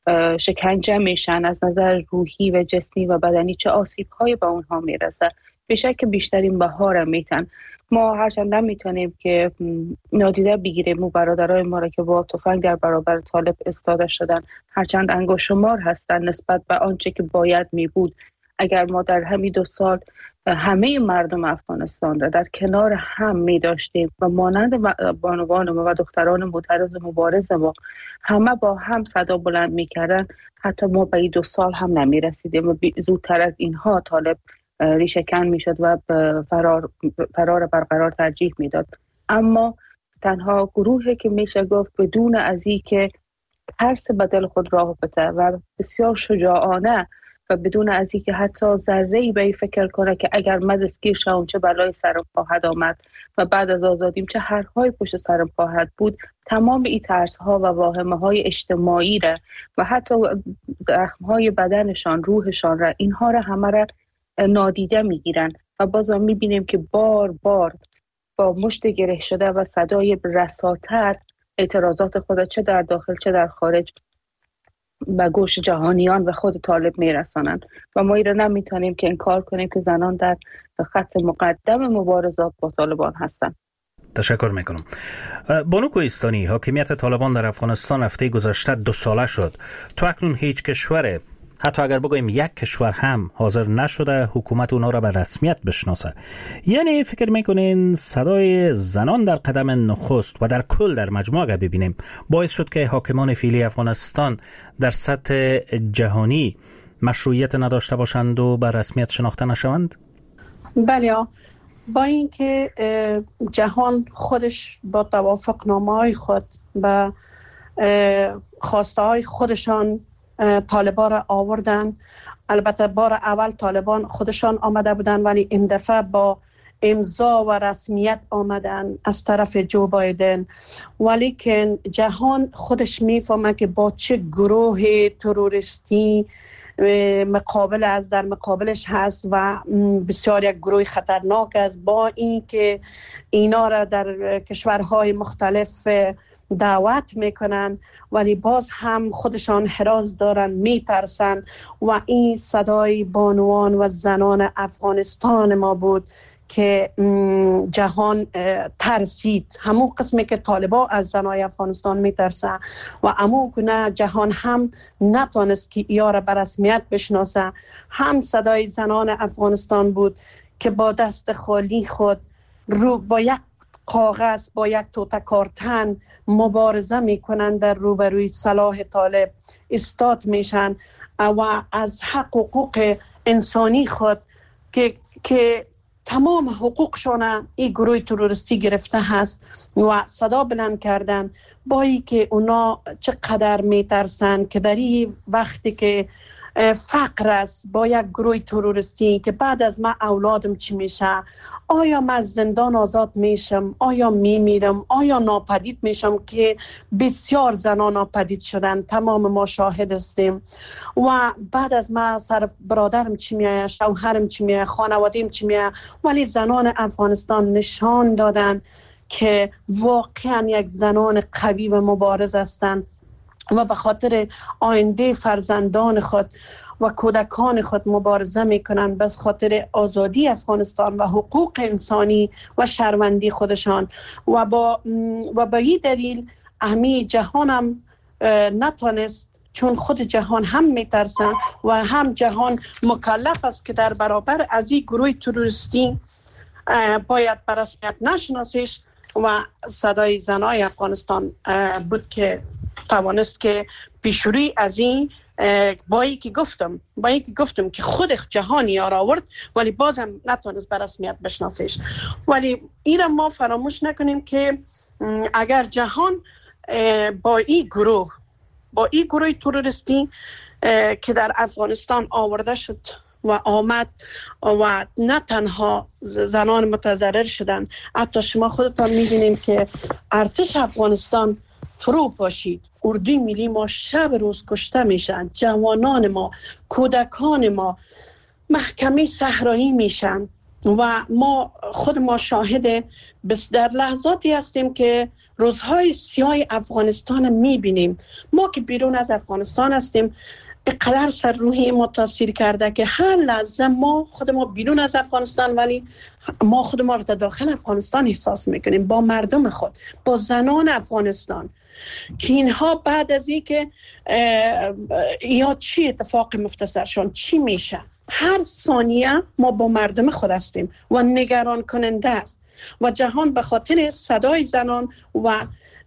شکنجه میشن، از نظر روحی و جسمی و بدنی چه آسیب‌هایی به اونها میرسه. بیشک که بیشترین بها را میتن. ما هرچند نمیتونیم که نادیده بگیریم اون برادرای ما را که با تفنگ در برابر طالب استاده شدن، هرچند انگشت شمار هستند نسبت به آنچه که باید می بود. اگر ما در همین دو سال همه مردم افغانستان را در کنار هم می داشتیم و مانند بانوان ما و دختران معترض و مبارز ما همه با هم صدا بلند می کردن، حتی ما به این دو سال هم نمی رسیدیم و زودتر از اینها طالب ریشه کن می شد و فرار, فرار برقرار ترجیح می داد. اما تنها گروهی که میشه گفت بدون از این که ترس به دل خود راه بده و بسیار شجاعانه و بدون از این که حتی ذره‌ای به این فکر کنه که اگر من دستگیر شوم چه بلای سرم خواهد آمد و بعد از آزادیم چه حرف‌های پشت سرم خواهد بود، تمام این ترس‌ها و واهمه‌های اجتماعی را و حتی زخم‌های بدنشان، روحشان را، اینها را همه را نادیده میگیرن و بازم میبینیم که بار بار با مشت گره شده و صدای رساتر اعتراضات خود چه در داخل چه در خارج به گوش جهانیان و خود طالب میرسانند و ما ایره نمیتونیم که انکار کنیم که زنان در خط مقدم مبارزات با طالبان هستند. تشکر میکنم. بانو کوهستانی، حاکمیت طالبان در افغانستان هفته گذشته دو ساله شد. تو اکنون هیچ کشور، حتی اگر بگویم یک کشور هم حاضر نشده حکومت اونا را به رسمیت بشناسه. یعنی فکر میکنین صدای زنان در قدم نخست و در کل در مجموعه اگر ببینیم باعث شد که حاکمان فعلی افغانستان در سطح جهانی مشروعیت نداشته باشند و به رسمیت شناخته نشوند؟ بله، با اینکه جهان خودش با توافق نامه‌های خود و خواسته های خودشان طالبان را آوردن. البته بار اول طالبان خودشان آمده بودن، ولی این دفعه با امضا و رسمیت آمدن از طرف جو بایدن. ولی که جهان خودش میفهمه که با چه گروه تروریستی مقابل از در مقابلش هست و بسیار یک گروه خطرناک است. با این که اینا را در کشورهای مختلف دعوت میکنن ولی باز هم خودشان حراس دارن، میترسن و این صدای بانوان و زنان افغانستان ما بود که جهان ترسید. همون قسمی که طالبان از زنای افغانستان میترسن و همون گونه جهان هم نتونست که اینا را به رسمیت بشناسه. هم صدای زنان افغانستان بود که با دست خالی خود رو با یک کاغذ با یک توته کارتن مبارزه میکنن در روبروی صلاح طالب استاد میشن و از حق حقوق انسانی خود که که تمام حقوقشان این گروه تروریستی گرفته هست و صدا بلند کردن، با ای که اونا چقدر میترسن که در این وقتی که فقر است با یک گروه تروریستی که بعد از ما اولادم چی میشه، آیا من از زندان آزاد میشم، آیا میمیرم، آیا ناپدید میشم، که بسیار زنان ناپدید شدن، تمام ما شاهد هستیم. و بعد از ما سر برادرم چی میایه، شوهرم چی میایه، خانوادیم چی میایه. ولی زنان افغانستان نشان دادن که واقعا یک زنان قوی و مبارز هستند و به خاطر آینده فرزندان خود و کودکان خود مبارزه میکنن، به خاطر آزادی افغانستان و حقوق انسانی و شهروندی خودشان. و با و به این دلیل اهمی جهان هم نتونست، چون خود جهان هم میترسن و هم جهان مکلف است که در برابر از این گروه تروریستی باید به رسمیت نشناسیش. و صدای زنای افغانستان بود که توانست که پیشروی از این با ای که گفتم با ای که گفتم که خود جهانی یار آورد ولی بازم نتونست به رسمیت بشناسیش. ولی این را ما فراموش نکنیم که اگر جهان با این گروه با این گروه تروریستی که در افغانستان آورده شد و آمد و نه تنها زنان متضرر شدن، حتی شما خودتان می‌بینید که ارتش افغانستان فرو پاشید، اردوی ملی ما شب روز کشته میشن، جوانان ما، کودکان ما محکمه صحرایی میشن و ما خود ما شاهد بس در لحظاتی هستیم که روزهای سیاه افغانستان میبینیم. ما که بیرون از افغانستان هستیم اقدر سر روحی ما تاثیر کرده که هر لحظه ما خود ما بیرون از افغانستان ولی ما خود ما رو در داخل افغانستان احساس میکنیم، با مردم خود، با زنان افغانستان، که اینها بعد از این که یا چی اتفاق مفتصرشان چی میشه، هر ثانیه ما با مردم خود هستیم و نگران کننده است. و جهان به خاطر صدای زنان و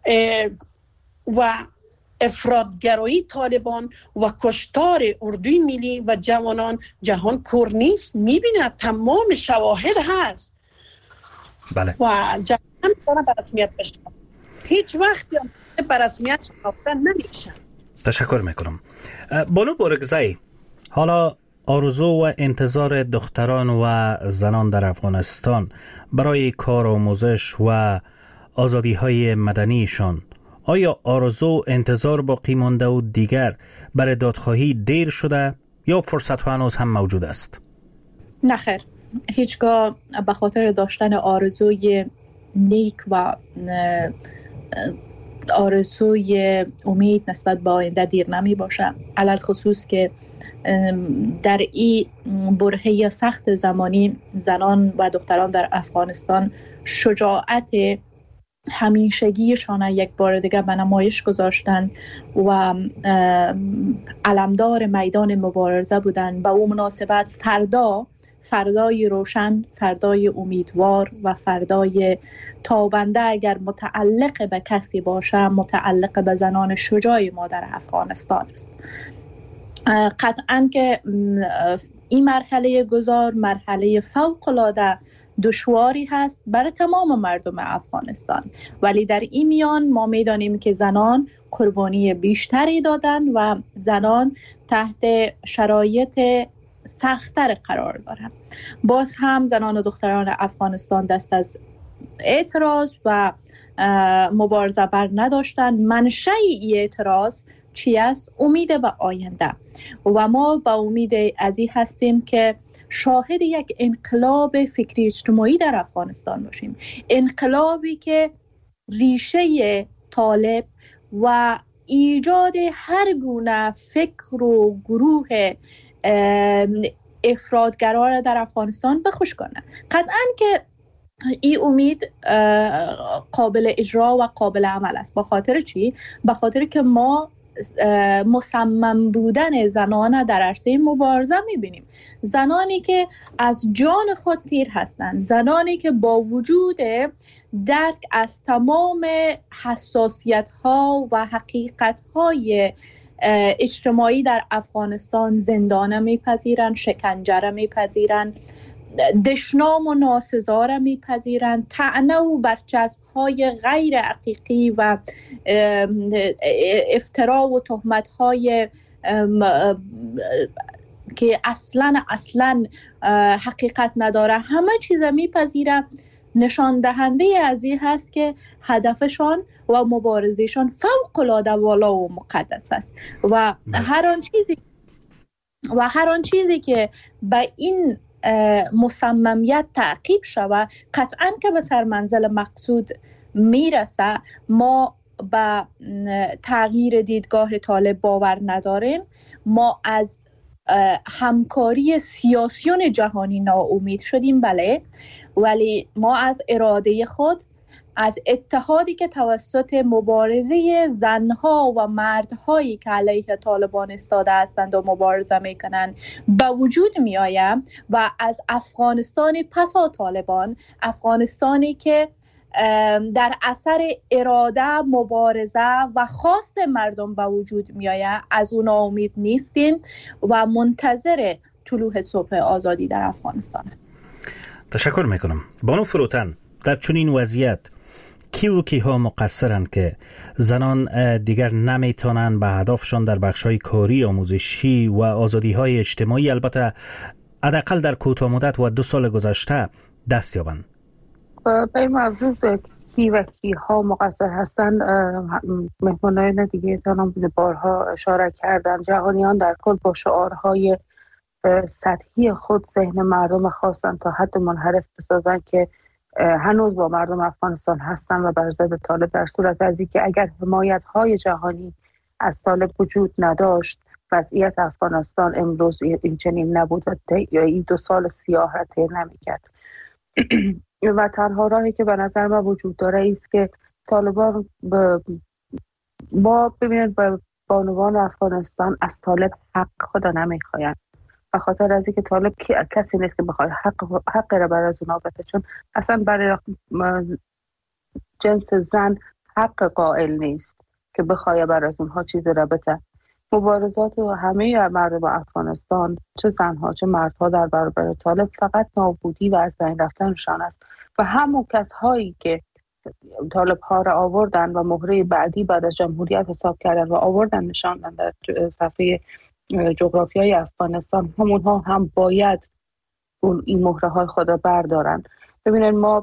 و افراطگرایی طالبان و کشتار اردوی ملی و جوانان جهان کور نیست، میبینه، تمام شواهد هست. بله. و جهان میتونه به رسمیت بشناسه، هیچ وقت به رسمیت شناخته نمیشه. تشکر میکنم. بانو بورکزئی، حالا آرزو و انتظار دختران و زنان در افغانستان برای کار آموزش و آزادی های مدنیشان، آیا آرزو انتظار باقی مانده و دیگر برای دادخواهی دیر شده یا فرصت ها هنوز هم موجود است؟ نخیر، هیچگاه به خاطر داشتن آرزوی نیک و آرزوی امید نسبت به آینده دیر نمی باشه. علل خصوص که در این برهه سخت زمانی زنان و دختران در افغانستان شجاعت همیشگیشان یک بار دیگه به نمایش گذاشتند و علمدار میدان مبارزه بودند. به اون مناسبت فردا فردای روشن، فردای امیدوار و فردای تابنده اگر متعلق به کسی باشه متعلق به زنان شجاع ما در افغانستان است. قطعاً که این مرحله گذار مرحله فوق‌العاده دشواری هست برای تمام مردم افغانستان، ولی در این میان ما میدانیم که زنان قربانی بیشتری دادن و زنان تحت شرایط سخت‌تر قرار دارند. باز هم زنان و دختران افغانستان دست از اعتراض و مبارزه بر نداشتن. منشأ این اعتراض چی است؟ امید به آینده و ما با امید از این هستیم که شاهد یک انقلاب فکری اجتماعی در افغانستان باشیم، انقلابی که ریشه طالب و ایجاد هر گونه فکر و گروه افراطگرا را در افغانستان بخوش کنه. قطعاً که این امید قابل اجرا و قابل عمل است. با خاطر چی؟ با خاطر که ما مصمم بودن زنان در عرصه مبارزه میبینیم، زنانی که از جان خود تیر هستند، زنانی که با وجود درک از تمام حساسیت ها و حقیقت های اجتماعی در افغانستان زندانه میپذیرند، شکنجه را میپذیرند، دشنام و ناسزا را میپذیرند، طعنه و برچسب های غیر حقیقی و افترا و تهمت های که اصلا اصلا حقیقت نداره، همه چیز میپذیرند. نشان دهنده از این هست که هدفشان و مبارزشان فوق العاده والا و مقدس است و هر آن چیزی و هر آن چیزی که به این مصممیت تعقیب شود قطعاً که به سرمنزل مقصود میرسه. ما به تغییر دیدگاه طالب باور نداریم. ما از همکاری سیاسیون جهانی ناامید شدیم، بله، ولی ما از اراده خود، از اتحادی که توسط مبارزه زنها و مردهایی که علیه طالبان ایستاده هستند و مبارزه میکنند به وجود می آیم و از افغانستان پس از طالبان، افغانستانی که در اثر اراده، مبارزه و خواست مردم به وجود می آید، از اون امید نیستیم و منتظر طلوع صبح آزادی در افغانستان. تشکر میکنم. بانو فروتن، در چنین وضعیت کی و کی ها مقصرند که زنان دیگر نمیتونن به هدفشان در بخش‌های کاری، آموزشی و آزادی‌های اجتماعی، البته حداقل در کوتاه مدت و دو سال گذشته، دست یابند؟ به این موضوع کی و کی ها مقصر هستند مهمانان دیگه تانم بارها اشاره کردن. جهانیان در کل با شعارهای سطحی خود ذهن مردم خواستن تا حد منحرف بسازن که هنوز با مردم افغانستان هستن و بر ضد طالب، در صورت از اینکه اگر حمایت‌های جهانی از طالب وجود نداشت وضعیت افغانستان امروز این چنین نبود و این دو سال سیاه را طی نمی‌کرد. و تنها راهی که به نظر من وجود داره ایست که طالبان با ببینید با بانوان افغانستان از طالب حق خدا نمیخواین، به خاطر از اینکه طالب کسی نیست که بخواد حق حق را بر از اونا بده، چون اصلا برای جنس زن حق قائل نیست که بخواد بر از اونها چیزی را بده. مبارزات و همه مردم افغانستان، چه زنها چه مردها، در برابر طالب فقط نابودی و از بین رفتنشان است و همون کسایی که طالب ها را آوردن و مهره بعدی بعد از جمهوریت حساب کردن و آوردن نشاندن در صفحه جغرافیای افغانستان، همونها هم باید اون این مهره های خود را بردارن. ببینید ما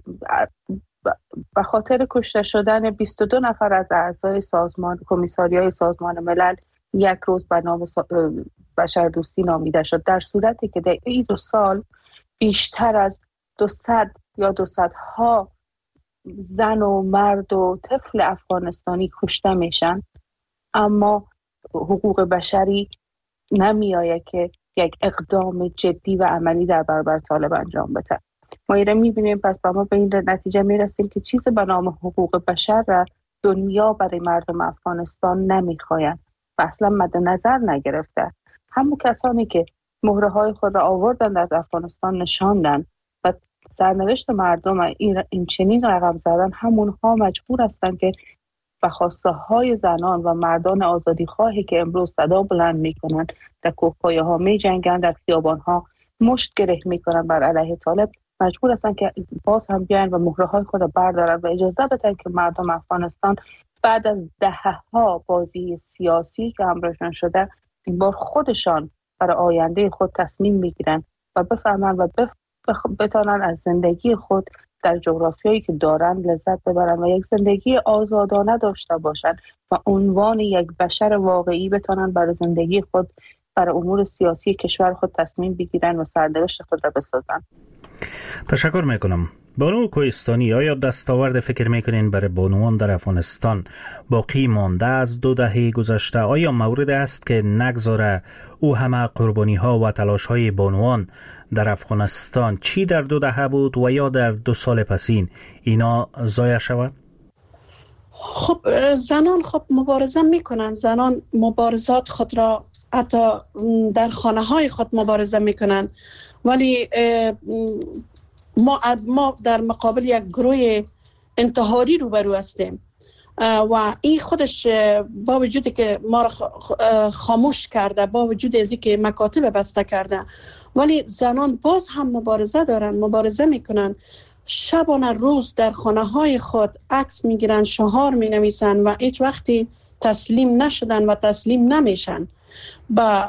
به خاطر کشته شدن بیست و دو نفر از اعضای سازمان کمیساریای سازمان ملل یک روز به نام بشردوستی نامیده شد، در صورتی که در این دو سال بیشتر از دوصد یا دوصد ها زن و مرد و طفل افغانستانی کشته میشن، اما حقوق بشری نمی آید که یک اقدام جدی و عملی در برابر طالب انجام بده. ما ایره می بینیم، پس با ما به این نتیجه می رسیم که چیز به نام حقوق بشر را دنیا برای مردم افغانستان نمی خواهند و اصلا مد نظر نگرفته. همون کسانی که مهره های خود را آوردن در افغانستان نشاندن و سرنوشت مردم این چنین رقم زدن، همون ها مجبور هستند که و خواسته های زنان و مردان آزادی خواهی که امروز صدا بلند می کنند، در کوهپایه ها می جنگن، در خیابان ها مشت گره می کنند بر علیه طالب، مجبور هستند که باز هم بیان و مهره های خود بردارن و اجازه بدن که مردم افغانستان بعد از دهه ها بازی سیاسی که همراهشان شده، این بار خودشان برای آینده خود تصمیم بگیرن و بفهمن و بف... بخ... بتانن از زندگی خود در جغرافیایی که دارن لذت ببرن و یک زندگی آزادانه داشته باشن و عنوان یک بشر واقعی بتانن برای زندگی خود، برای امور سیاسی کشور خود تصمیم بگیرن و سرنوشت خود را بسازن. تشکر میکنم. بانو کوهستانی، آیا دستاورد فکر میکنین برای بانوان در افغانستان باقی مانده از دو دهه گذشته؟ آیا مورد است که نگذاره او همه قربانی ها و تلاش های بانوان در افغانستان چی در دو دهه بود و یا در دو سال پسین اینا ضایع شود؟ خب زنان خب مبارزه میکنن، زنان مبارزات خود را حتی در خانه های خود مبارزه میکنن، ولی ما ما در مقابل یک گروه انتحاری روبرو هستیم و این خودش با وجودی که ما را خاموش کرده، با وجود ازی که مکاتب بسته کرده، ولی زنان باز هم مبارزه دارن، مبارزه میکنن. شبانه روز در خانه های خود عکس میگیرن، شعار مینویسن و هیچ وقتی تسلیم نشدن و تسلیم نمیشن به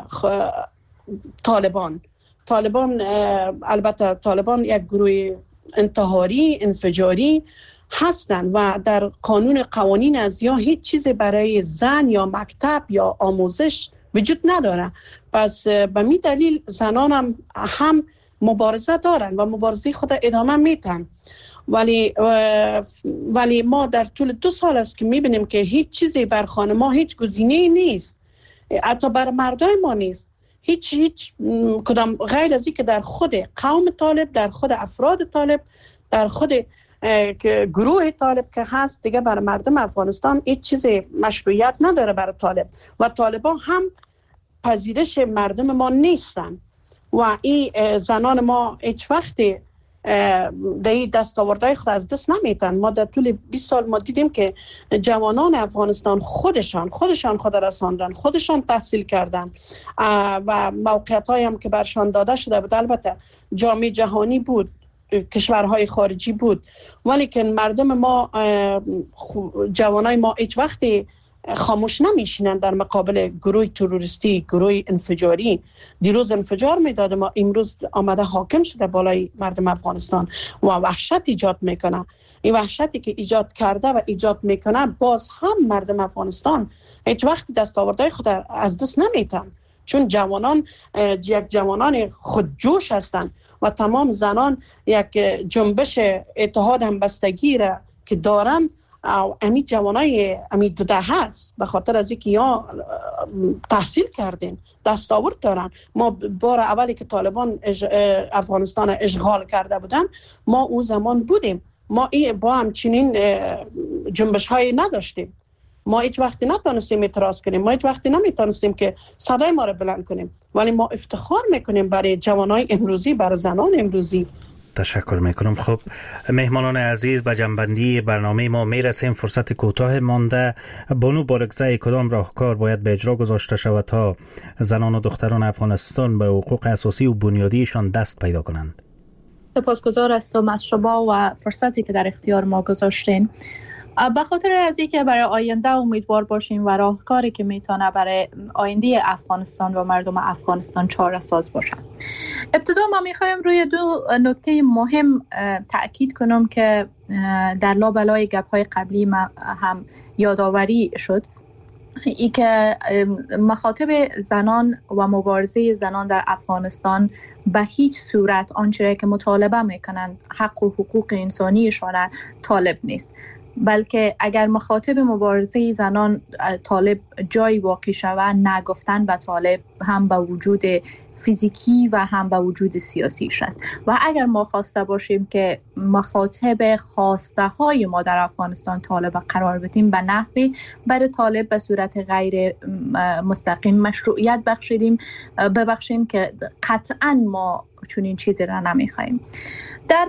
طالبان. طالبان البته طالبان یک گروه انتحاری انفجاری هستند و در قانون قوانین ازیا هیچ چیزی برای زن یا مکتب یا آموزش وجود نداره. پس به می دلیل زنان هم, هم مبارزه دارن و مبارزه خود ادامه میتن، ولی ولی ما در طول دو سال است که میبینیم که هیچ چیزی بر خانه ما، هیچ گزینه‌ای نیست، حتی بر مردای ما نیست، هیچ هیچ کدام غیر از این که در خود قوم طالب، در خود افراد طالب، در خود گروه طالب که هست، دیگه بر مردم افغانستان هیچ چیز مشروعیت نداره برای طالب و طالبان هم پذیرش مردم ما نیستن و این زنان ما هیچ وقتی در دستاوردهای خود از دست نمیتن. ما در طول بیست سال ما دیدیم که جوانان افغانستان خودشان خودشان خود رساندن، خودشان تحصیل کردن و موقعیت هایی هم که برشان داده شده بود، البته جامعه جهانی بود، کشورهای خارجی بود، ولی که مردم ما، جوانای ما هیچ وقتی خاموش نمیشینن در مقابل گروه تروریستی، گروه انفجاری. دیروز انفجار میداد، ما امروز آمده حاکم شده بالای مردم افغانستان و وحشت ایجاد میکنه. این وحشتی که ایجاد کرده و ایجاد میکنه، باز هم مردم افغانستان هیچ وقت دستاوردهای خود از دست نمیتن، چون جوانان یک جوانان خودجوش هستند و تمام زنان یک جنبش اتحاد همبستگی را که دارن، امی جوانای امی دوده هست به خاطر از اینکه یا تحصیل کردین، دستاورد دارن. ما بار اولی که طالبان افغانستان اشغال کرده بودن، ما اون زمان بودیم، ما با همچنین جنبش هایی نداشتیم، ما هیچ وقتی نتونستیم اعتراض کنیم، ما هیچ وقتی نمیتونستیم که صدای ما رو بلند کنیم، ولی ما افتخار میکنیم برای جوانای امروزی، برای زنان امروزی. تشکر میکنم. خب مهمانان عزیز، به جنبندی برنامه ما میرسیم. فرصت کوتاه مانده. بانو بارگزای، کدام راهکار باید به اجرا گذاشته شود تا زنان و دختران افغانستان به حقوق اساسی و بنیادیشان دست پیدا کنند؟ سپاسگزار هستم از شما و فرصتی که در اختیار ما گذاشتین. به خاطر از اینکه برای آینده امیدوار باشیم و راهکاری که میتونه برای آینده افغانستان و مردم افغانستان چاره ساز باشه. ابتدا ما میخوایم روی دو نکته مهم تأکید کنم که در لابلای گپ‌های قبلی ما هم یادآوری شد. ای که مخاطب زنان و مبارزه زنان در افغانستان به هیچ صورت آنچه که مطالبه میکنند حق و حقوق انسانیشان طالب نیست، بلکه اگر مخاطب مبارزه زنان طالب جای واقع شود، نگفتن به طالب هم به وجود فیزیکی و هم به وجود سیاسیش است. و اگر ما خواسته باشیم که مخاطب خواسته های ما در افغانستان طالب قرار بدیم، به نحوی برای طالب به صورت غیر مستقیم مشروعیت بخشیدیم ببخشیم که قطعا ما چنین چیزی را نمیخوایم. در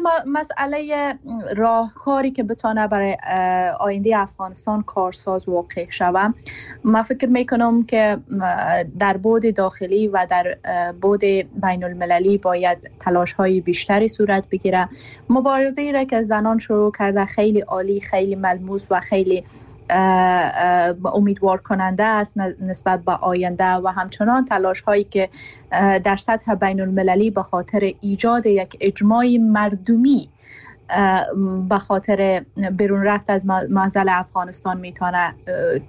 مسئله راهکاری که بتونه برای آینده افغانستان کارساز واقع شود، من فکر میکنم که در بعد داخلی و در بعد بین المللی باید تلاش های بیشتری صورت بگیره. مبارزه‌ای را که زنان شروع کرده خیلی عالی، خیلی ملموس و خیلی امیدوار کننده است نسبت به آینده و همچنان تلاش هایی که در سطح بین المللی به خاطر ایجاد یک اجماع مردمی به خاطر بیرون رفت از معضل افغانستان میتونه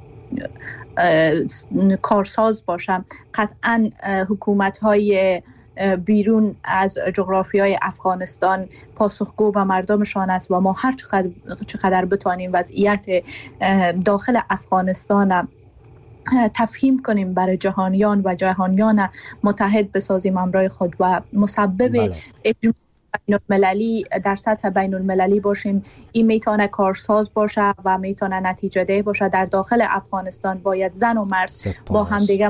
کارساز باشه. قطعا حکومت های بیرون از جغرافیای افغانستان پاسخگو به مردمشان است و ما هر چقدر, چقدر بتوانیم وضعیت داخل افغانستان تفهیم کنیم برای جهانیان و جهانیان متحد بسازیم امرای خود و مسبب بله. اجماع بین المللی در سطح بین المللی باشیم. این میتونه کارساز باشه و میتونه نتیجه ده باشه. در داخل افغانستان باید زن و مرد سپاس. با همدیگه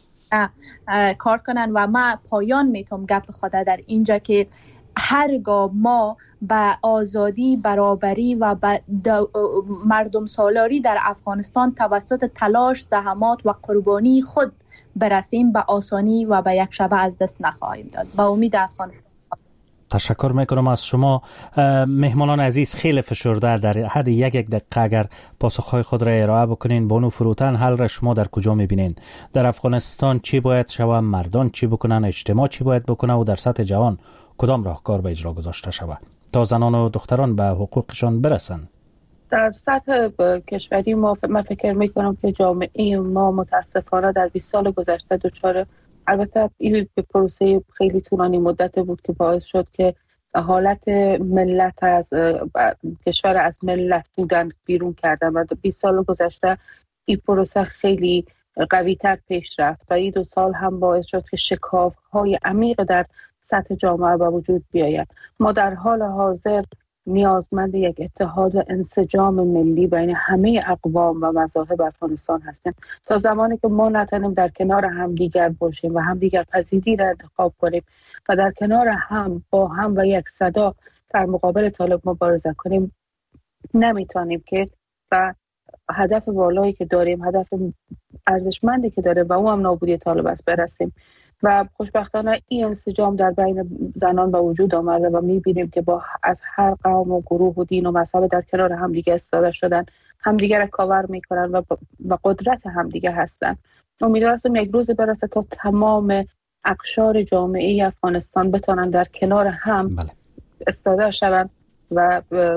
کار کنن و ما پایان میتونم گپ خدا در اینجا که هرگاه ما به آزادی، برابری و به مردم سالاری در افغانستان توسط تلاش، زحمات و قربانی خود برسیم، به آسانی و به یک شبه از دست نخواهیم داد. با امید افغانستان. تشکر میکنم از شما مهمانان عزیز. خیلی فشرده در حد یک یک دقیقه اگر پاسخهای خود را ارائه بکنین. بانو فروتن، حل را شما در کجا میبینین؟ در افغانستان چی باید شود؟ مردان چی بکنن؟ اجتماع چی باید بکنه؟ و در سطح جهان کدام راهکار به اجرا گذاشته شود تا زنان و دختران به حقوقشان برسن؟ در سطح کشوری ما من فکر میکنم که جامعه ما متاسفانه در بیست سال گذشته دچار، البته این به پروسه خیلی طولانی مدت بود که باعث شد که حالت ملت از کشور از ملت بودن بیرون کردن و بیست سال گذشته این پروسه خیلی قوی تر پیش رفت و این دو سال هم باعث شد که شکاف های عمیق در سطح جامعه به وجود بیاید. ما در حال حاضر نیازمند یک اتحاد و انسجام ملی بین همه اقوام و مذاهب افغانستان هستیم. تا زمانی که ما نتونیم در کنار هم دیگر باشیم و هم دیگر پذیری را انتخاب کنیم و در کنار هم با هم و یک صدا در مقابل طالب مبارزه کنیم، نمیتونیم که و هدف بالایی که داریم، هدف ارزشمندی که داره و او هم نابودی طالب است برسیم. و خوشبختانه این انسجام در بین زنان به وجود آمده و می‌بینیم که با از هر قوم و گروه و دین و مذهب در کنار همدیگه استفاده شدن، همدیگه را کاور میکنن و و قدرت همدیگه هستن. امیدوارم یک روز برسه تا تمام اقشار جامعه افغانستان بتونن در کنار هم بله. استفاده شوند و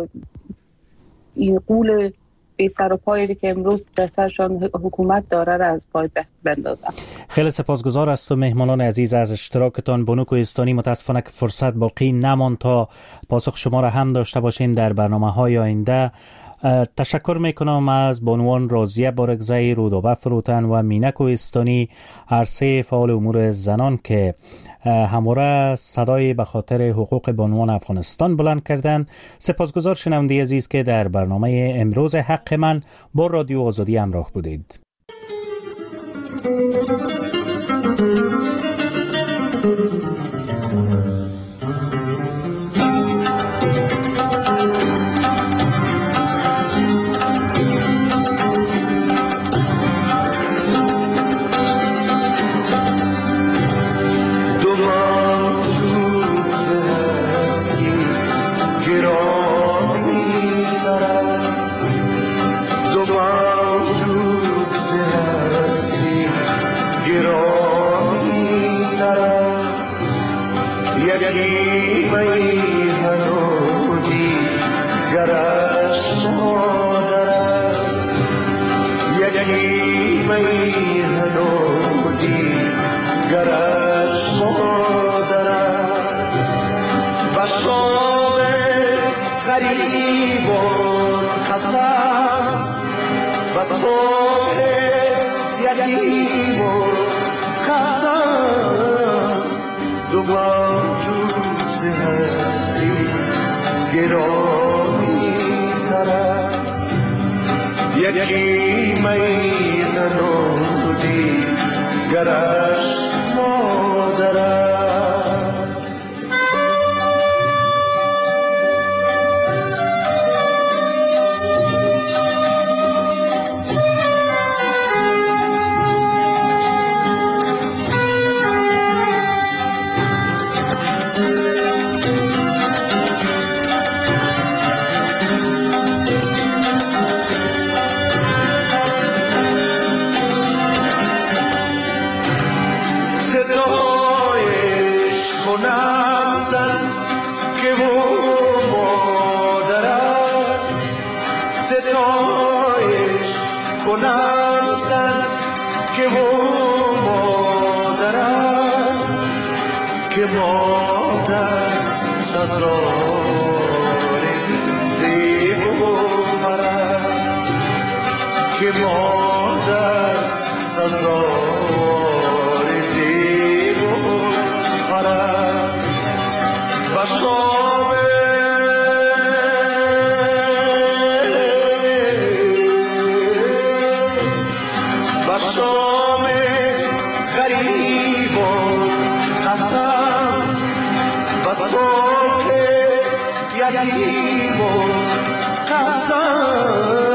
این قول بی سر و پایی که امروز در سرشان حکومت داره را از پای بندازم. خیلی سپاسگزار است و مهمانان عزیز از اشتراکتان. بانو کوهستانی، متاسفانه که فرصت باقی نماند تا پاسخ شما را هم داشته باشیم در برنامه‌های آینده. تشکر میکنم از بانوان راضیه بارگزئی، رودابه فروتن و مینه کوهستانی، هر سه فعال امور زنان که همواره صدای به خاطر حقوق بانوان افغانستان بلند کردند. سپاسگزار شنونده عزیز که در برنامه امروز حق من با رادیو آزادی همراه بودید. مادر سزار زیب و فرست، که مادر سزار زیب و فرست. و شام و شام غریبان قسم، و صبح یتیمان قسم.